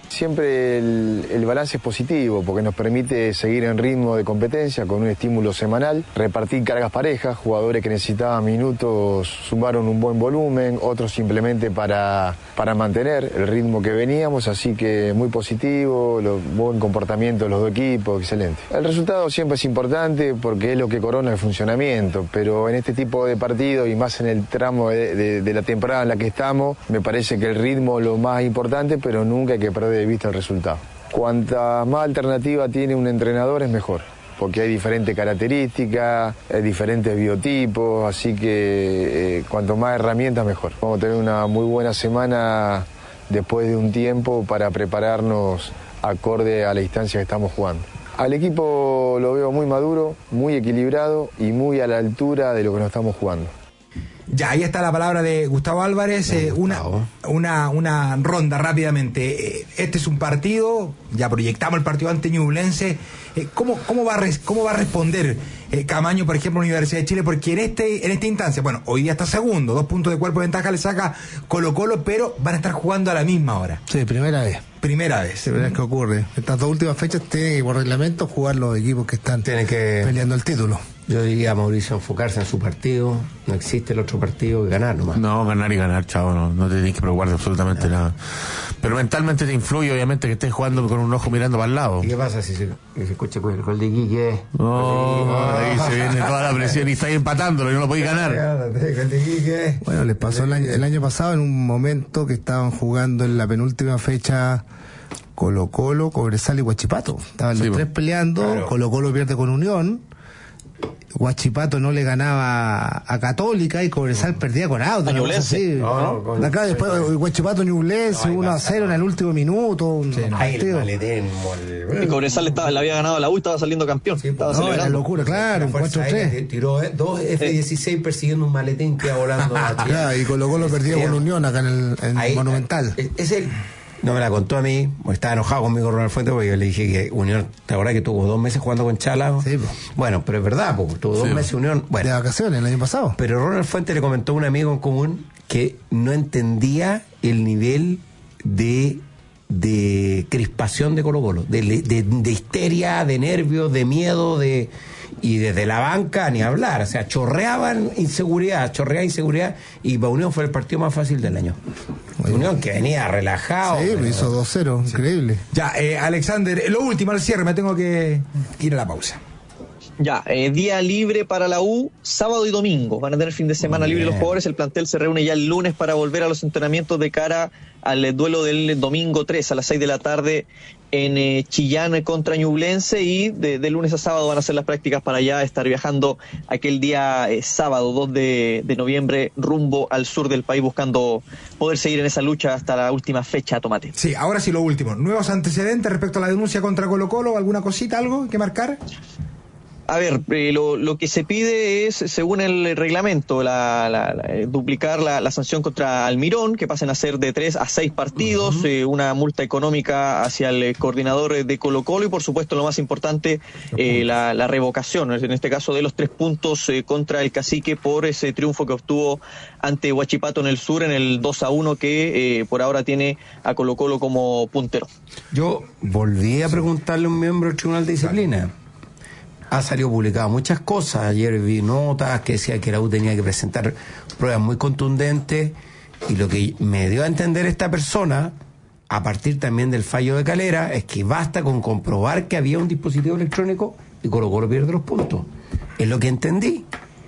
Siempre el balance es positivo porque nos permite seguir en ritmo de competencia con un estímulo semanal, repartir cargas parejas, jugadores que necesitaban minutos sumaron un buen volumen, otros simplemente para mantener el ritmo que veníamos, así que muy positivo, buen comportamiento de los dos equipos, excelente. El resultado siempre es importante porque es lo que corona el funcionamiento, pero en este tipo de partidos y más en el tramo de la temporada en la que estamos, me parece que el ritmo es lo más importante, pero nunca hay que perder de vista el resultado. Cuanta más alternativa tiene un entrenador es mejor, porque hay diferentes características, hay diferentes biotipos, así que cuanto más herramientas mejor. Vamos a tener una muy buena semana después de un tiempo para prepararnos acorde a la instancia que estamos jugando. Al equipo lo veo muy maduro, muy equilibrado y muy a la altura de lo que nos estamos jugando. Ya, ahí está la palabra de Gustavo Álvarez. Una ronda rápidamente. Este es un partido, ya proyectamos el partido ante Ñublense. ¿Cómo va a responder Camaño, por ejemplo, Universidad de Chile? Porque en esta instancia, bueno, hoy día está segundo, 2 puntos de cuerpo de ventaja le saca Colo-Colo, pero van a estar jugando a la misma hora. Sí, primera vez. Primera vez que ocurre. Estas 2 últimas fechas tienen que, por reglamento, jugar los equipos que están peleando el título. Yo diría a Mauricio enfocarse en su partido, no existe el otro partido que ganar nomás. No, ganar y ganar, chavo, no te tienes que preocupar de absolutamente nada. Pero mentalmente te influye, obviamente, que estés jugando con un ojo mirando para el lado. ¿Y qué pasa si se escucha el gol de Quique? Ahí se viene toda la presión y estáis empatándolo y no lo podéis ganar. Bueno, les pasó el año pasado en un momento que estaban jugando en la penúltima fecha Colo-Colo, Cobresal y Huachipato. Estaban los tres peleando, claro. Colo-Colo pierde con Unión, Huachipato no le ganaba a Católica y Cobresal perdía con Auto. Acá después Huachipato Ñublense 1-0 en el último minuto. Y Cobresal le había ganado a la U y estaba saliendo campeón. Sí, estaba celebrando. Era locura, claro. Un 4-3. Tiró 2 F-16 persiguiendo un maletín que iba volando. Y Colo-Colo perdió con Unión acá en el Monumental. Es el... No me la contó a mí, estaba enojado conmigo Ronald Fuentes porque yo le dije que Unión, ¿te acuerdas que tuvo 2 meses jugando con Chala? Sí, bueno, pero es verdad, porque tuvo 2 meses Unión. Bueno, de vacaciones el año pasado. Pero Ronald Fuentes le comentó a un amigo en común que no entendía el nivel de crispación de Colo-Colo, de histeria, de nervios, de miedo, y desde la banca ni hablar, o sea, chorreaba inseguridad, y para Unión fue el partido más fácil del año. Unión que venía relajado. Sí, pero hizo 2-0, increíble. Ya, Alexander, lo último al cierre, me tengo que ir a la pausa. Ya, día libre para la U, sábado y domingo. Van a tener fin de semana libre los jugadores. El plantel se reúne ya el lunes para volver a los entrenamientos de cara al duelo del domingo 3 a las 6 de la tarde en Chillán contra Ñublense. Y de lunes a sábado van a hacer las prácticas para ya estar viajando aquel día sábado 2 de noviembre rumbo al sur del país, buscando poder seguir en esa lucha hasta la última fecha, Tomate. Sí, ahora sí lo último. ¿Nuevos antecedentes respecto a la denuncia contra Colo-Colo? ¿Alguna cosita, algo que marcar? A ver, lo que se pide es, según el reglamento, duplicar la sanción contra Almirón, que pasen a ser de 3 a 6 partidos, una multa económica hacia el coordinador de Colo-Colo y, por supuesto, lo más importante, la revocación, en este caso de los 3 puntos contra el Cacique por ese triunfo que obtuvo ante Huachipato en el sur en el 2-1 que por ahora tiene a Colo-Colo como puntero. Yo volví a preguntarle a un miembro del Tribunal de Disciplina. Ha salido publicado muchas cosas. Ayer vi notas que decía que la U tenía que presentar pruebas muy contundentes, y lo que me dio a entender esta persona, a partir también del fallo de Calera, es que basta con comprobar que había un dispositivo electrónico y Colo-Colo pierde los puntos. Es lo que entendí.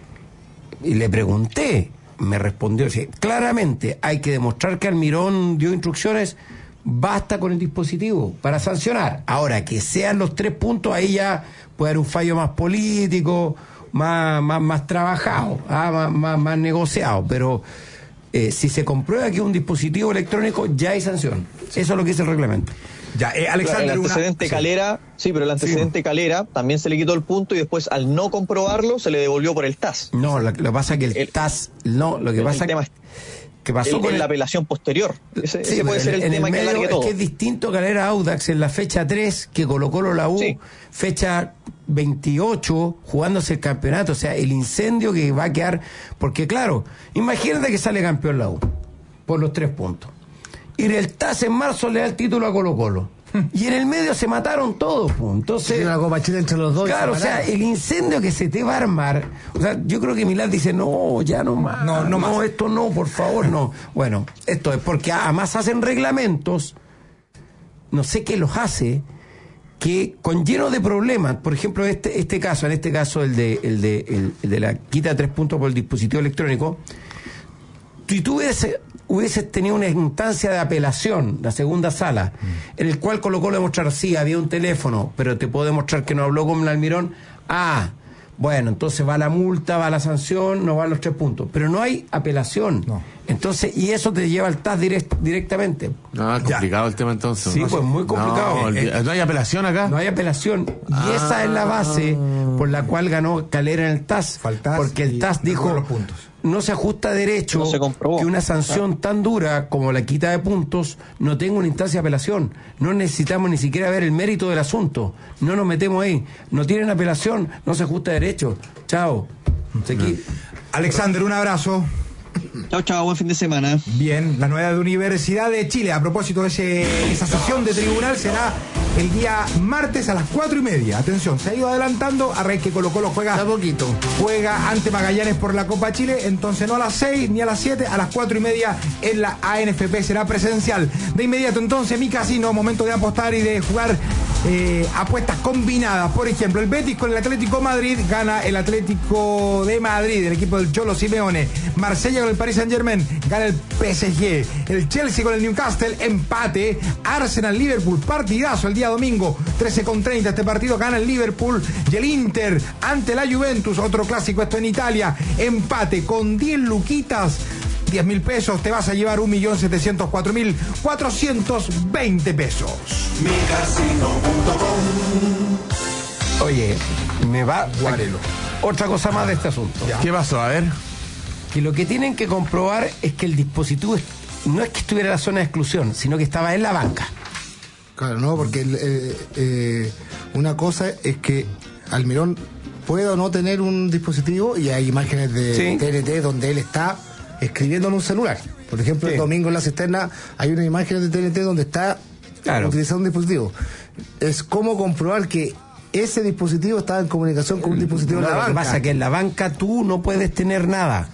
Y le pregunté, me respondió, sí, claramente hay que demostrar que Almirón dio instrucciones, basta con el dispositivo para sancionar. Ahora, que sean los 3 puntos, ahí ya puede haber un fallo más político, más trabajado, más negociado, pero si se comprueba que es un dispositivo electrónico, ya hay sanción. Eso es lo que dice el reglamento. Ya, Alexander, el antecedente Calera, pero el antecedente Calera también se le quitó el punto y después, al no comprobarlo, se le devolvió por el TAS. No, lo que pasa es que el TAS, no, lo que pasa es que pasó con la apelación posterior. Ese puede ser el tema que alargue todo. Es que es distinto Calera Audax en la fecha 3 que Colo-Colo la U, fecha 28, jugándose el campeonato. O sea, el incendio que va a quedar. Porque, claro, imagínate que sale campeón la U por los 3 puntos. y el TAS en marzo le da el título a Colo-Colo. Y en el medio se mataron todos, pues. Entonces, la Copa Chile entre los dos. claro, o sea, el incendio que se te va a armar, o sea, yo creo que Milán dice, no, ya no más, no más. Esto no, por favor, no. Bueno, esto es porque además hacen reglamentos, no sé qué los hace, que con lleno de problemas. Por ejemplo, en este caso el de la quita de 3 puntos por el dispositivo electrónico, si tú hubieses tenido una instancia de apelación, la segunda sala, en el cual Colo-Colo demostrar, sí, había un teléfono, pero te puedo demostrar que no habló con Almirón, bueno, entonces va la multa, va la sanción, no van los 3 puntos. Pero no hay apelación. No. Entonces, y eso te lleva al TAS directamente. No, es complicado el tema entonces. Sí, pues muy complicado. No hay apelación acá. No hay apelación. Y esa es la base por la cual ganó Calera en el TAS. Porque el TAS dijo, no se ajusta a derecho que una sanción tan dura como la quita de puntos no tenga una instancia de apelación. No necesitamos ni siquiera ver el mérito del asunto. No nos metemos ahí. No tienen apelación, no se ajusta a derecho. Chao. Alexander, un abrazo. Chao, buen fin de semana. Bien, la novedad de Universidad de Chile, a propósito de esa sesión de tribunal, será el día martes a las 4:30. Atención, se ha ido adelantando, a raíz que Colo-Colo juega ante Magallanes por la Copa Chile, entonces no a las 6 ni a las 7, a las 4:30 en la ANFP será presencial. De inmediato entonces mi casino, momento de apostar y de jugar apuestas combinadas. Por ejemplo, el Betis con el Atlético Madrid, gana el Atlético de Madrid, el equipo del Cholo Simeone. Marsella con el Paris Saint-Germain, gana el PSG. El Chelsea con el Newcastle, empate. Arsenal-Liverpool, partidazo el día domingo, 13:30 este partido, gana el Liverpool. Y el Inter ante la Juventus, otro clásico, esto en Italia, empate con 10 luquitas. 10.000 pesos, te vas a llevar 1.704.420 pesos. Micasino.com. Oye, me va otra cosa más de este asunto. ¿Qué pasó? A ver. Que lo que tienen que comprobar es que el dispositivo no es que estuviera en la zona de exclusión, sino que estaba en la banca. Claro, no, porque una cosa es que Almirón puede o no tener un dispositivo, y hay imágenes de TNT donde él está escribiendo en un celular. Por ejemplo, el domingo en la cisterna hay una imagen de TNT donde está utilizando un dispositivo. Es como comprobar que ese dispositivo estaba en comunicación con un dispositivo en la banca. Lo que pasa es que en la banca tú no puedes tener nada.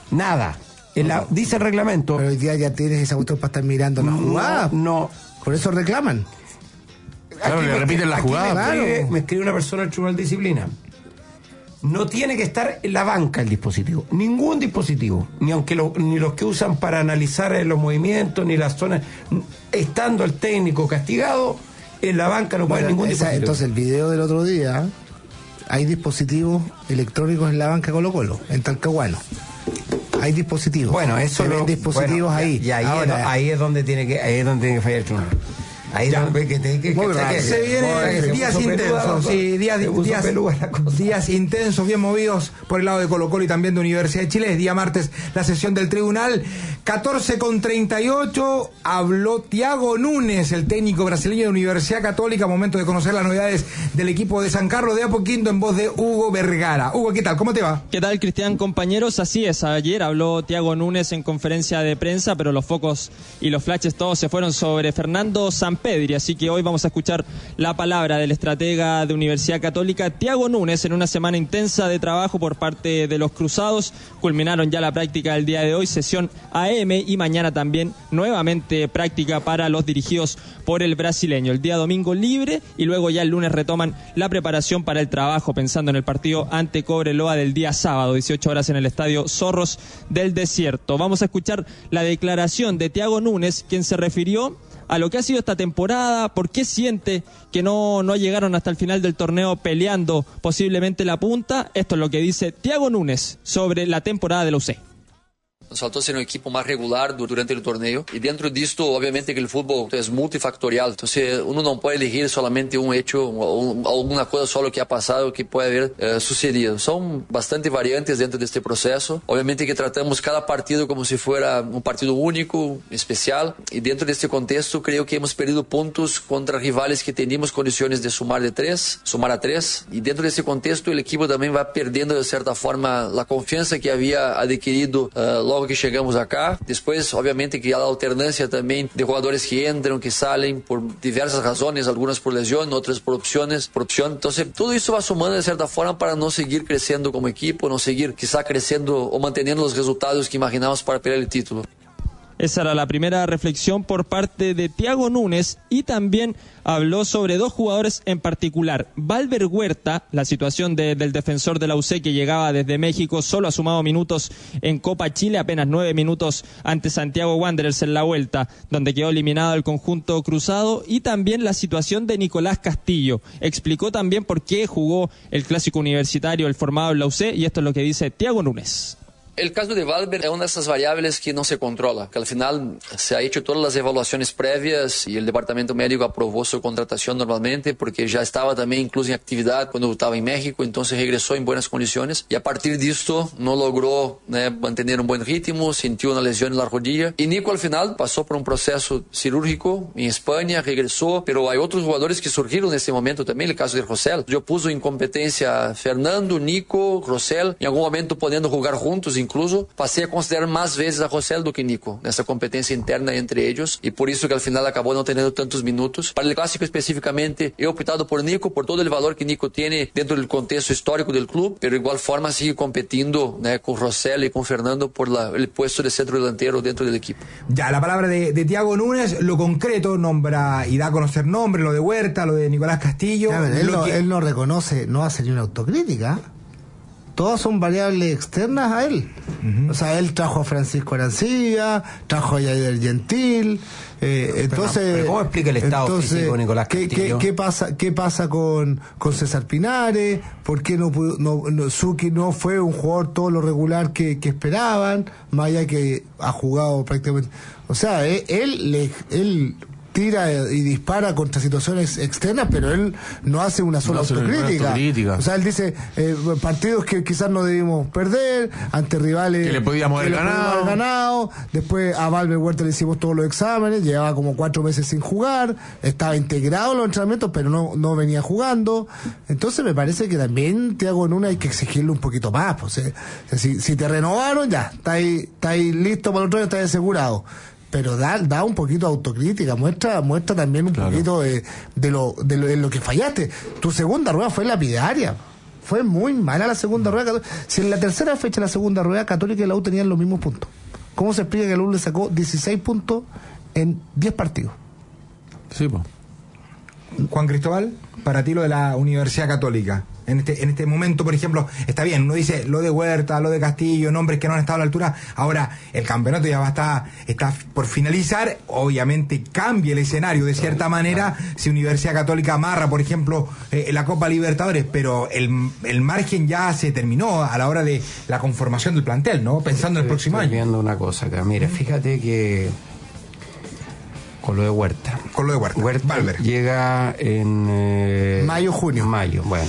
Dice el reglamento. Pero hoy día ya tienes esa cuestión para estar mirando la jugada. No. Por eso reclaman. Claro, le repiten la jugada. Me escribe una persona al Tribunal de Disciplina. No tiene que estar en la banca el dispositivo. Ningún dispositivo. Ni los que usan para analizar los movimientos, ni las zonas. Estando el técnico castigado, en la banca no puede ningún dispositivo. Entonces, el video del otro día, hay dispositivos electrónicos en la banca Colo-Colo, en Talcahuano. Hay dispositivos. Bueno, eso ven dispositivos ahí. Y ahí es donde tiene que fallar el tribunal. Ahí es donde se vienen días intensos, días intensos, bien movidos por el lado de Colo-Colo y también de Universidad de Chile. Es día martes la sesión del tribunal. 14:38 habló Thiago Núñez, el técnico brasileño de Universidad Católica. Momento de conocer las novedades del equipo de San Carlos de Apoquindo en voz de Hugo Vergara. Hugo, ¿qué tal? ¿Cómo te va? ¿Qué tal, Cristian, compañeros? Así es, ayer habló Thiago Núñez en conferencia de prensa, pero los focos y los flashes todos se fueron sobre Fernando Sampedri, así que hoy vamos a escuchar la palabra del estratega de Universidad Católica, Thiago Núñez, en una semana intensa de trabajo por parte de los cruzados. Culminaron ya la práctica del día de hoy, sesión AM, y mañana también nuevamente práctica para los dirigidos por el brasileño. El día domingo libre y luego ya el lunes retoman la preparación para el trabajo, pensando en el partido ante Cobreloa del día sábado, 18 horas en el estadio Zorros del Desierto. Vamos a escuchar la declaración de Thiago Núñez, quien se refirió a lo que ha sido esta temporada, por qué siente que no llegaron hasta el final del torneo peleando posiblemente la punta. Esto es lo que dice Thiago Núñez sobre la temporada de la UC. Nos faltó ser un equipo más regular durante el torneo, y dentro de esto obviamente que el fútbol es multifactorial, entonces uno no puede elegir solamente un hecho o alguna cosa solo que ha pasado que puede haber sucedido. Son bastante variantes dentro de este proceso, obviamente que tratamos cada partido como si fuera un partido único, especial, y dentro de este contexto creo que hemos perdido puntos contra rivales que teníamos condiciones de sumar a 3, y dentro de este contexto el equipo también va perdiendo de cierta forma la confianza que había adquirido luego nuevo que llegamos acá. Después, obviamente, que hay la alternancia también de jugadores que entran, que salen por diversas razones, algunas por lesión, otras por opción. Entonces, todo eso va sumando de cierta forma para no seguir creciendo como equipo, no seguir quizá creciendo o manteniendo los resultados que imaginamos para pelear el título. Esa era la primera reflexión por parte de Thiago Núñez, y también habló sobre dos jugadores en particular. Valver Huerta, la situación del defensor de la UC que llegaba desde México, solo ha sumado minutos en Copa Chile, apenas 9 minutos ante Santiago Wanderers en la vuelta, donde quedó eliminado el conjunto cruzado, y también la situación de Nicolás Castillo. Explicó también por qué jugó el clásico universitario, el formado en la UC, y esto es lo que dice Thiago Núñez. El caso de Valver es una de esas variables que no se controla, que al final se ha hecho todas las evaluaciones previas y el departamento médico aprobó su contratación normalmente porque ya estaba también incluso en actividad cuando estaba en México, entonces regresó en buenas condiciones y a partir de esto no logró mantener un buen ritmo, sintió una lesión en la rodilla y Nico al final pasó por un proceso cirúrgico en España, regresó, pero hay otros jugadores que surgieron en este momento también, el caso de Rosell. Yo puso en competencia Fernando, Nico, Rosell, en algún momento podiendo jugar juntos. Incluso pasé a considerar más veces a Rosell do que Nico, nessa competencia interna entre ellos, y por eso que al final acabó no teniendo tantos minutos. Para el clásico específicamente, he optado por Nico, por todo el valor que Nico tiene dentro del contexto histórico del club, pero de igual forma sigue competiendo con Rosell y con Fernando por el puesto de centro delantero dentro del equipo. Ya, la palabra de Thiago Núñez, lo concreto, nombra y da a conocer nombres, lo de Huerta, lo de Nicolás Castillo. Él no reconoce, no hace ni una autocrítica. Todas son variables externas a él. O sea, él trajo a Francisco Arancibia, trajo a Yadier Gentil. Entonces, ¿cómo explica el estado físico de Nicolás Castillo? ¿Qué pasa con César Pinares? ¿Por qué Suki no fue un jugador todo lo regular que esperaban? Más allá que ha jugado prácticamente. O sea, él tira y dispara contra situaciones externas, pero él no hace una sola autocrítica. O sea, él dice partidos que quizás no debimos perder, ante rivales que le podíamos haber ganado. Después a Valver Huerta le hicimos todos los exámenes, llevaba como 4 meses sin jugar, estaba integrado en los entrenamientos, pero no venía jugando. Entonces me parece que también Thiago Núñez hay que exigirle un poquito más. Pues, si te renovaron, ya, está ahí listo para el otro año, está asegurado. Pero da un poquito de autocrítica, muestra también un poquito de lo que fallaste. Tu segunda rueda fue lapidaria, fue muy mala la segunda rueda. Si en la tercera fecha de la segunda rueda Católica y la U tenían los mismos puntos, ¿cómo se explica que la U le sacó 16 puntos en 10 partidos? Sí, pues. Juan Cristóbal, para ti lo de la Universidad Católica. En este momento, por ejemplo, está bien, uno dice lo de Huerta, lo de Castillo, nombres que no han estado a la altura. Ahora, el campeonato ya está por finalizar. Obviamente cambia el escenario de cierta manera si Universidad Católica amarra, por ejemplo, la Copa Libertadores, pero el margen ya se terminó a la hora de la conformación del plantel, ¿no? Pensando en el próximo año. Estoy viendo una cosa acá, mira, fíjate que con lo de Huerta. Huerta Valver llega en junio. Mayo, bueno.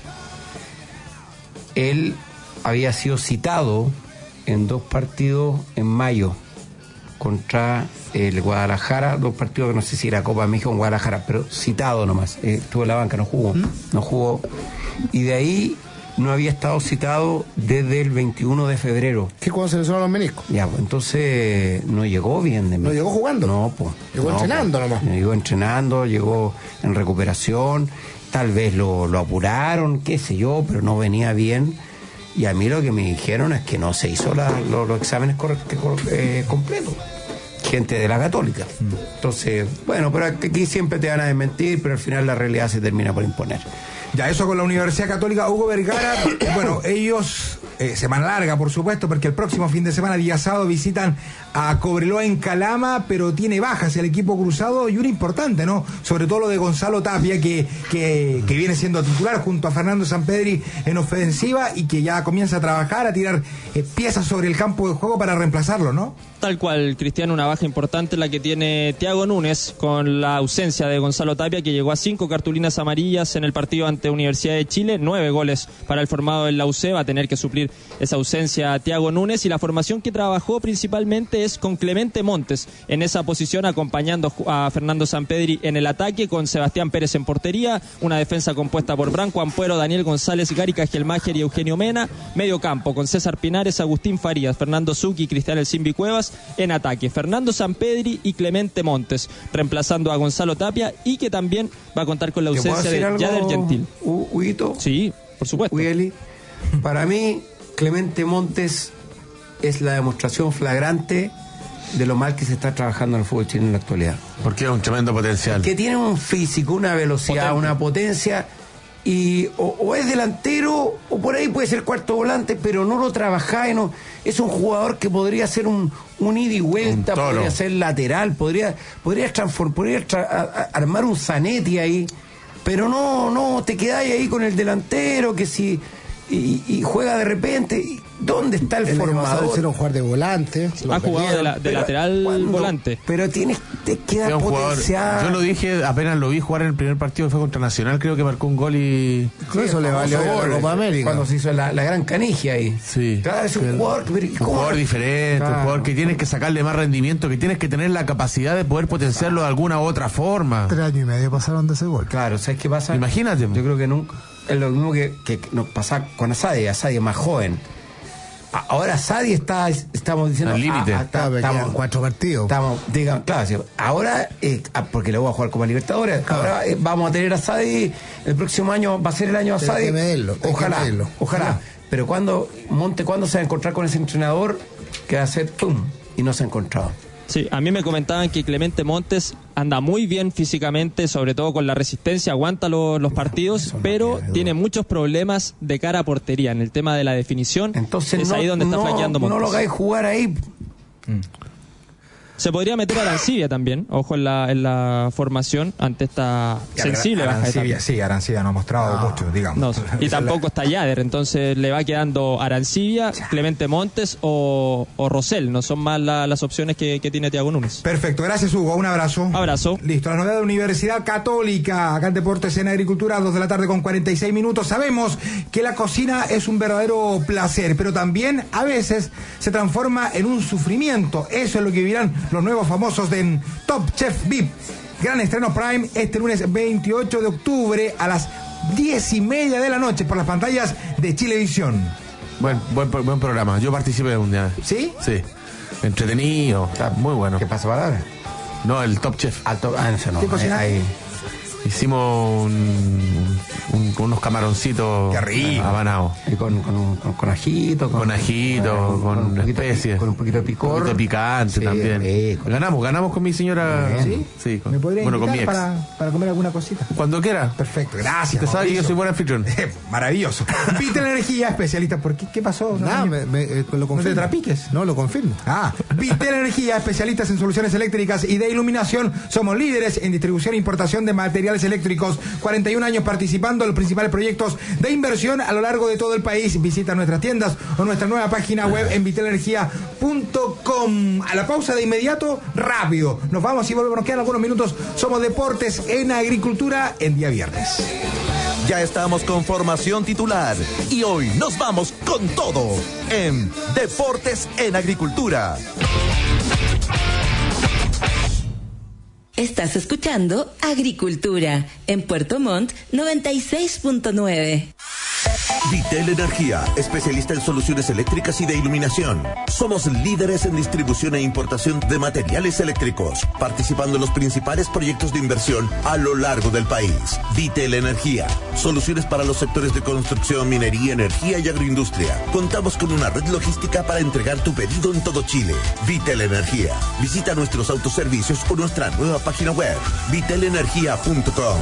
Él había sido citado en 2 partidos en mayo contra el Guadalajara, 2 partidos que no sé si era Copa México en Guadalajara, pero citado nomás. Estuvo en la banca, no jugó. Y de ahí no había estado citado desde el 21 de febrero. ¿Qué cuando se lesionaron los meniscos? Ya, pues entonces no llegó bien. ¿No llegó jugando? No, pues. Llegó entrenando nomás. Llegó entrenando, llegó en recuperación. Tal vez lo apuraron, qué sé yo, pero no venía bien. Y a mí lo que me dijeron es que no se hizo los exámenes completos. Gente de la Católica. Entonces, bueno, pero aquí siempre te van a desmentir, pero al final la realidad se termina por imponer. Ya, eso con la Universidad Católica. Hugo Vergara, bueno, ellos, semana larga, por supuesto, porque el próximo fin de semana, día sábado, visitan a Cobreloa en Calama, pero tiene bajas el equipo cruzado y una importante, ¿no? Sobre todo lo de Gonzalo Tapia, que viene siendo titular junto a Fernando Sampedri en ofensiva y que ya comienza a trabajar, a tirar piezas sobre el campo de juego para reemplazarlo, ¿no? Tal cual, Cristiano, una baja importante la que tiene Thiago Núñez con la ausencia de Gonzalo Tapia, que llegó a 5 cartulinas amarillas en el partido ante Universidad de Chile, 9 goles para el formado en la UC, va a tener que suplir suplir esa ausencia a Thiago Núñez, y la formación que trabajó principalmente es con Clemente Montes en esa posición, acompañando a Fernando Sampedri en el ataque, con Sebastián Pérez en portería, una defensa compuesta por Branco Ampuero, Daniel González, Gary Cajelmacher y Eugenio Mena, medio campo con César Pinares, Agustín Farías, Fernando Zucchi y Cristian El Simbi Cuevas, en ataque Fernando Sampedri y Clemente Montes, reemplazando a Gonzalo Tapia, y que también va a contar con la ausencia de Yader Gentil. Huguito. Sí, por supuesto. Willy, para mí, Clemente Montes es la demostración flagrante de lo mal que se está trabajando en el fútbol chileno en la actualidad. Porque es un tremendo potencial. Que tiene un físico, una velocidad, una potencia, y o es delantero o por ahí puede ser cuarto volante, pero no lo trabaja, no, es un jugador que podría ser un ida y vuelta, podría ser lateral, podría armar un Zanetti ahí, pero no te quedáis ahí con el delantero que si y juega de repente. ¿Dónde está el formador? Hicieron jugar de volante. Ha jugado de lateral volante. Pero te queda potencial. Yo lo dije, apenas lo vi jugar en el primer partido que fue contra Nacional, creo que marcó un gol y... Eso le valió la Copa América. Cuando se hizo la gran canigia ahí. Sí. Claro, es un jugador... Un jugador diferente, claro. Un jugador que tienes que sacarle más rendimiento, que tienes que tener la capacidad de poder potenciarlo de alguna u otra forma. 3 años y medio pasaron de ese gol. Claro, ¿sabes qué pasa? Imagínate. Yo creo que nunca... Es lo mismo que nos pasa con Asadi es más joven. Ahora Sadi estamos diciendo al límite. Estamos en 4 partidos. Claro, ahora porque le voy a jugar Copa Libertadores. Claro. Ahora vamos a tener a Sadi el próximo año, va a ser el año a Sadi. Ojalá. Pero cuando se va a encontrar con ese entrenador que va a hacer pum y no se ha encontrado. Sí, a mí me comentaban que Clemente Montes anda muy bien físicamente, sobre todo con la resistencia, aguanta los partidos, pero tiene muchos problemas de cara a portería en el tema de la definición. Entonces es ahí donde está flaqueando Montes. No lo hagáis jugar ahí. Se podría meter a Arancibia también, ojo en la formación ante esta sensible baja de Tapia. Sí, Arancibia no ha mostrado mucho, digamos. No, y tampoco está Yader, entonces le va quedando Arancibia, Clemente Montes o Rosell, no son más las opciones que tiene Thiago Núñez. Perfecto, gracias Hugo, un abrazo. Abrazo. Listo, la novedad de Universidad Católica, acá en Deportes en Agricultura, 2 de la tarde con 46 minutos. Sabemos que la cocina es un verdadero placer, pero también a veces se transforma en un sufrimiento. Eso es lo que vivirán los nuevos famosos de Top Chef VIP. Gran estreno Prime este lunes 28 de octubre a las 10:30 de la noche por las pantallas de Chilevisión. Buen programa. Yo participé de un día. ¿Sí? Sí. Entretenido. Está muy bueno. ¿Qué pasa palabra? No, el Top Chef. Eso no. ¿Qué cocinaste? Hicimos unos camaroncitos abanados. Con ajito. Con especies. Con un poquito de picor. Un poquito picante también. Ganamos con mi señora. ¿Sí? Sí. ¿Me podría invitar con mi ex. para comer alguna cosita? Cuando quiera. Perfecto, gracias. Te sabes que yo soy buen anfitrión. Maravilloso. Vitel Energía, especialista. ¿Por qué? ¿Qué pasó? Nada, lo confirmo. ¿No te trapiques? No, lo confirmo. Vitel Energía, especialistas en soluciones eléctricas y de iluminación. Somos líderes en distribución e importación de materiales eléctricos. 41 años participando en los principales proyectos de inversión a lo largo de todo el país. Visita nuestras tiendas o nuestra nueva página web en vitelenergia.com. A la pausa de inmediato, rápido. Nos vamos y volvemos. Nos quedan algunos minutos. Somos Deportes en Agricultura en día viernes. Ya estamos con formación titular y hoy nos vamos con todo en Deportes en Agricultura. Estás escuchando Agricultura en Puerto Montt 96.9. Vitel Energía, especialista en soluciones eléctricas y de iluminación. Somos líderes en distribución e importación de materiales eléctricos, participando en los principales proyectos de inversión a lo largo del país. Vitel Energía, soluciones para los sectores de construcción, minería, energía y agroindustria. Contamos con una red logística para entregar tu pedido en todo Chile. Vitel Energía. Visita nuestros autoservicios o nuestra nueva página web, vitelenergia.com.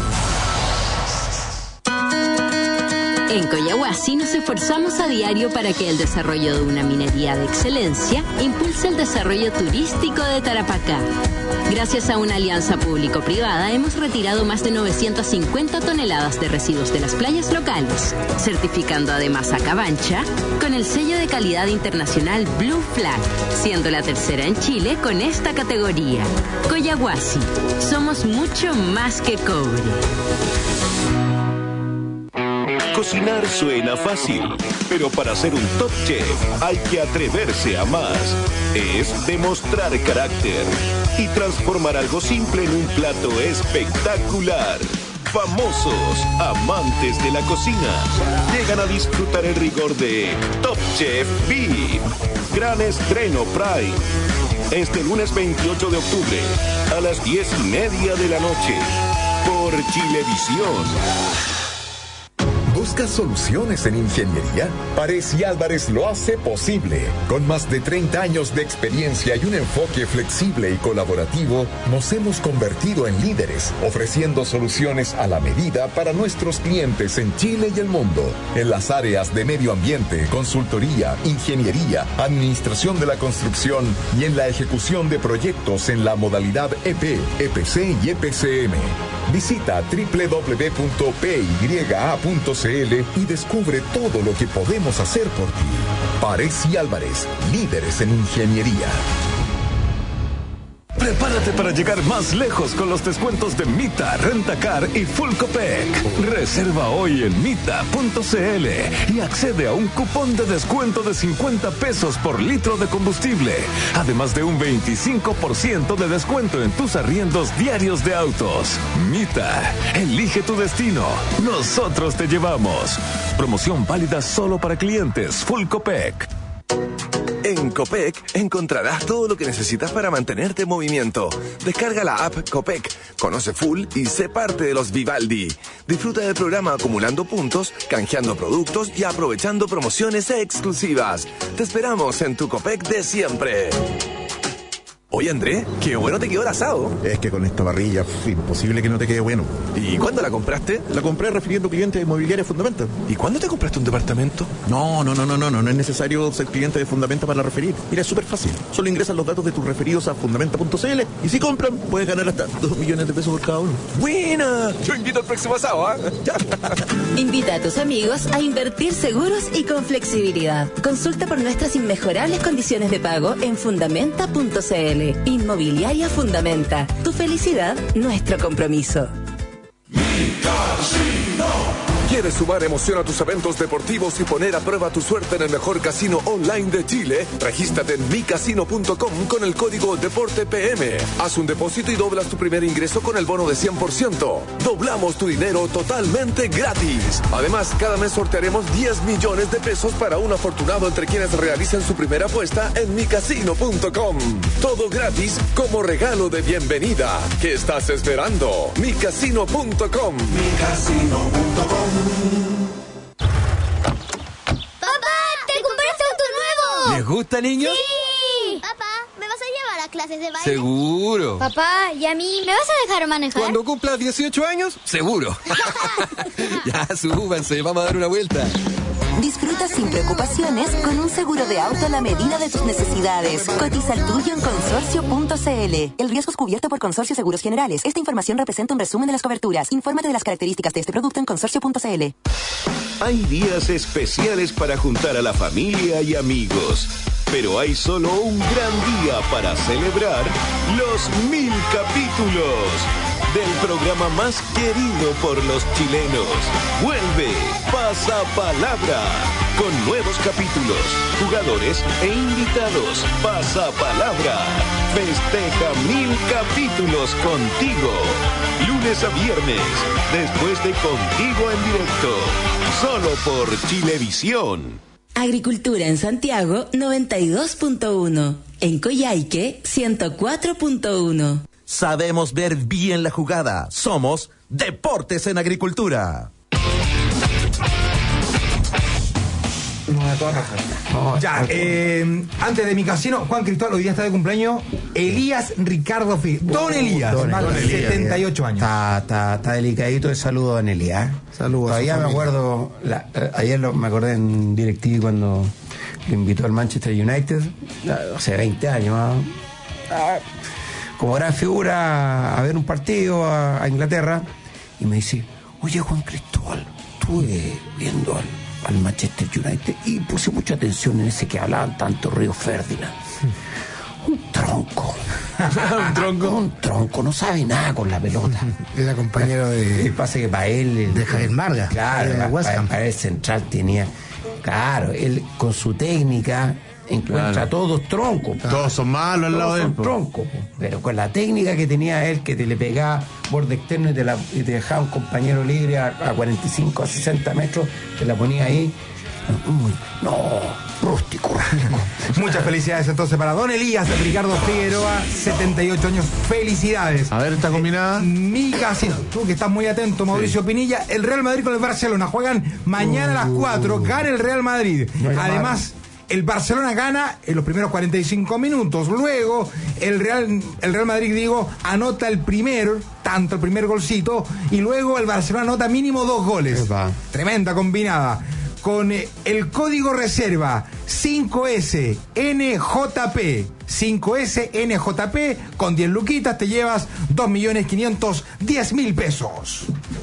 En Coyahuasi nos esforzamos a diario para que el desarrollo de una minería de excelencia impulse el desarrollo turístico de Tarapacá. Gracias a una alianza público-privada hemos retirado más de 950 toneladas de residuos de las playas locales, certificando además a Cabancha con el sello de calidad internacional Blue Flag, siendo la tercera en Chile con esta categoría. Coyahuasi, somos mucho más que cobre. Cocinar suena fácil, pero para ser un top chef hay que atreverse a más. Es demostrar carácter y transformar algo simple en un plato espectacular. Famosos amantes de la cocina llegan a disfrutar el rigor de Top Chef VIP. Gran estreno Prime. Este lunes 28 de octubre a las 10:30 de la noche por Chilevisión. ¿Buscas soluciones en ingeniería? Pares y Álvarez lo hace posible. Con más de 30 años de experiencia y un enfoque flexible y colaborativo, nos hemos convertido en líderes, ofreciendo soluciones a la medida para nuestros clientes en Chile y el mundo. En las áreas de medio ambiente, consultoría, ingeniería, administración de la construcción y en la ejecución de proyectos en la modalidad EP, EPC y EPCM. Visita www.pya.cl y descubre todo lo que podemos hacer por ti. Pares y Álvarez, líderes en ingeniería. Prepárate para llegar más lejos con los descuentos de Mita, Rentacar y Full Copec. Reserva hoy en mita.cl y accede a un cupón de descuento de 50 pesos por litro de combustible, además de un 25% de descuento en tus arriendos diarios de autos. Mita, elige tu destino. Nosotros te llevamos. Promoción válida solo para clientes Full Copec. En Copec encontrarás todo lo que necesitas para mantenerte en movimiento. Descarga la app Copec, conoce Full y sé parte de los Vivaldi. Disfruta del programa acumulando puntos, canjeando productos y aprovechando promociones exclusivas. Te esperamos en tu Copec de siempre. Oye, Andrés, qué bueno te quedó el asado. Es que con esta parrilla imposible que no te quede bueno. ¿Y cuándo la compraste? La compré refiriendo clientes de Inmobiliaria Fundamenta. ¿Y cuándo te compraste un departamento? No es necesario ser cliente de Fundamenta para referir. Mira, es súper fácil. Solo ingresas los datos de tus referidos a fundamenta.cl y si compran, puedes ganar hasta 2 millones de pesos por cada uno. ¡Buena! Yo invito al próximo asado, ¿eh? Invita a tus amigos a invertir seguros y con flexibilidad. Consulta por nuestras inmejorables condiciones de pago en fundamenta.cl. Inmobiliaria Fundamenta. Tu felicidad, nuestro compromiso. ¿Quieres sumar emoción a tus eventos deportivos y poner a prueba tu suerte en el mejor casino online de Chile? Regístrate en micasino.com con el código DEPORTEPM. Haz un depósito y doblas tu primer ingreso con el bono de 100%. Doblamos tu dinero totalmente gratis. Además, cada mes sortearemos 10 millones de pesos para un afortunado entre quienes realicen su primera apuesta en micasino.com. Todo gratis como regalo de bienvenida. ¿Qué estás esperando? micasino.com. Micasino.com. ¡Papá! ¡Te compraste auto nuevo! ¿Les gusta, niños? ¡Sí! Papá, ¿me vas a llevar a clases de baile? Seguro. Papá, ¿y a mí me vas a dejar manejar? Cuando cumplas 18 años, seguro. Ya, súbanse, vamos a dar una vuelta. Disfruta sin preocupaciones con un seguro de auto a la medida de tus necesidades. Cotiza el tuyo en consorcio.cl. El riesgo es cubierto por Consorcio Seguros Generales. Esta información representa un resumen de las coberturas. Infórmate de las características de este producto en consorcio.cl. Hay días especiales para juntar a la familia y amigos, pero hay solo un gran día para celebrar los 1000 capítulos del programa más querido por los chilenos. Vuelve Pasapalabra con nuevos capítulos, jugadores e invitados. Pasapalabra festeja 1000 capítulos contigo. Lunes a viernes, después de Contigo en Directo, solo por Chilevisión. Agricultura en Santiago 92.1. En Coyhaique 104.1. Sabemos ver bien la jugada. Somos Deportes en Agricultura. Ya, antes de mi casino, Juan Cristóbal, hoy día está de cumpleaños Elías Ricardo Figueroa. Don Elías, 78 años. Está delicadito el saludo a Don Elías. Saludos. Todavía me acuerdo, ayer me acordé en DirecTV cuando lo invitó al Manchester United, hace 20 años, como gran figura a ver un partido a Inglaterra, y me dice, oye Juan Cristóbal, estuve viendo al Manchester United y puse mucha atención en ese que hablaban tanto, Río Ferdinand. Un tronco. Un tronco, no sabe nada con la pelota. Era compañero de... El pase que para él... de Javier Marga. Claro, para el central tenía... Claro, él con su técnica encuentra todos troncos. Todos son malos al lado de él. Son troncos, pero con la técnica que tenía él, que te le pegaba borde externo y te dejaba un compañero libre a 45, a 60 metros, te la ponía ahí. Rústico. Muchas felicidades entonces para don Elías Ricardo Figueroa, 78 años. Felicidades. A ver, está combinada. Mi casino, tú que estás muy atento, Mauricio Pinilla. El Real Madrid con el Barcelona juegan mañana a las 4. Gana el Real Madrid. Además, el Barcelona gana en los primeros 45 minutos. Luego, el Real Madrid, anota el primer golcito. Y luego el Barcelona anota mínimo 2 goles. Tremenda combinada. Con el código reserva 5SNJP, 5SNJP, con 10 luquitas te llevas 2.510.000 pesos.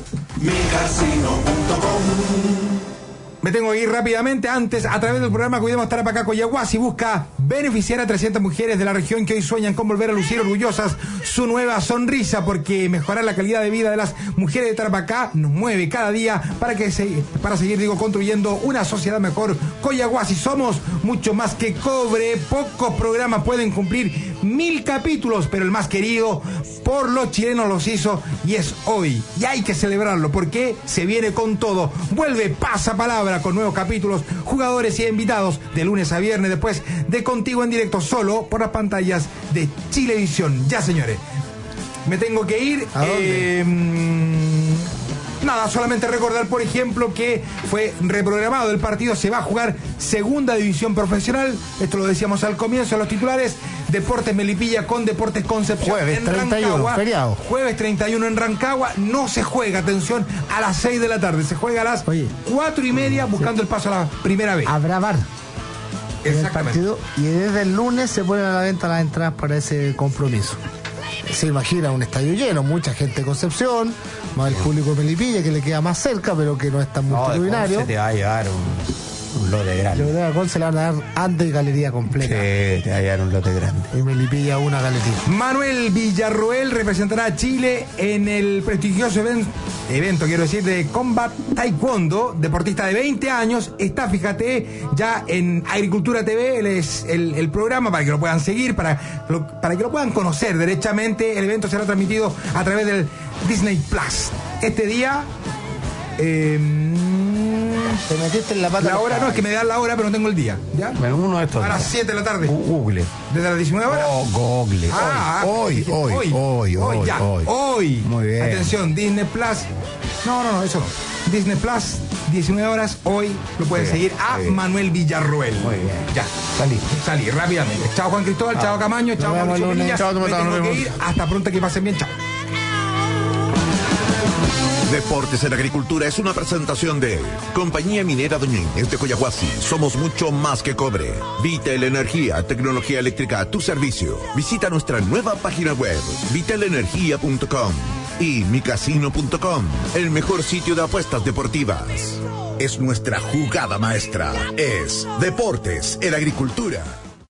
Micasino.com. Me tengo que ir rápidamente. Antes, a través del programa Cuidemos Tarapacá, Coyahuasi busca beneficiar a 300 mujeres de la región que hoy sueñan con volver a lucir orgullosas su nueva sonrisa, porque mejorar la calidad de vida de las mujeres de Tarapacá nos mueve cada día para seguir construyendo una sociedad mejor. Coyahuasi, somos mucho más que cobre. Pocos programas pueden cumplir 1000 capítulos, pero el más querido por los chilenos los hizo y es hoy. Y hay que celebrarlo porque se viene con todo. Vuelve Pasapalabra con nuevos capítulos, jugadores y invitados de lunes a viernes, después de Contigo en Directo, solo por las pantallas de Chilevisión. Ya, señores, me tengo que ir. ¿A dónde? Nada, solamente recordar, por ejemplo, que fue reprogramado el partido, se va a jugar segunda división profesional. Esto lo decíamos al comienzo, los titulares. Deportes Melipilla con Deportes Concepción. Jueves en 31, Rancagua. feriado. Jueves 31 en Rancagua. No se juega, atención, a las 6 de la tarde. Se juega a las 4:30, buscando el paso a la primera vez. Habrá bar. Exactamente. El partido, y desde el lunes se ponen a la venta las entradas para ese compromiso. Se imagina un estadio lleno, mucha gente de Concepción, más el público de Melipilla, que le queda más cerca, pero que no es tan multitudinario. Se te va a llevar un lote grande. Yo creo que a Conce le van a dar antes galería completa. Sí, te va a llevar un lote grande. Y Melipilla una galería. Manuel Villarroel representará a Chile en el prestigioso evento, de Combat Taekwondo. Deportista de 20 años. Está, fíjate, ya en Agricultura TV. Él es el programa para que lo puedan seguir, para que lo puedan conocer derechamente. El evento será transmitido a través del Disney Plus. Este día... Te metiste en la pata. La hora, no, es que me dan la hora, pero no tengo el día. ¿Ya? Bueno, uno de estos. A las 7 de la tarde. Google. ¿Desde las 19 horas? Google. Hoy. Muy bien. Atención, Disney Plus. No, eso no. Disney Plus, 19 horas. Hoy lo pueden seguir a Manuel Villarroel. Muy bien. Ya. Salí rápidamente. Chao, Juan Cristóbal. Chao, Camaño. Chao, Mauricio Pinilla. Chao, me tengo que ir. Hasta pronto, que pasen bien. Chao. Deportes en Agricultura es una presentación de Compañía Minera Doña Inés de Coyahuasi. Somos mucho más que cobre. Vitel Energía, tecnología eléctrica a tu servicio. Visita nuestra nueva página web, vitelenergia.com y micasino.com, el mejor sitio de apuestas deportivas. Es nuestra jugada maestra. Es Deportes en Agricultura.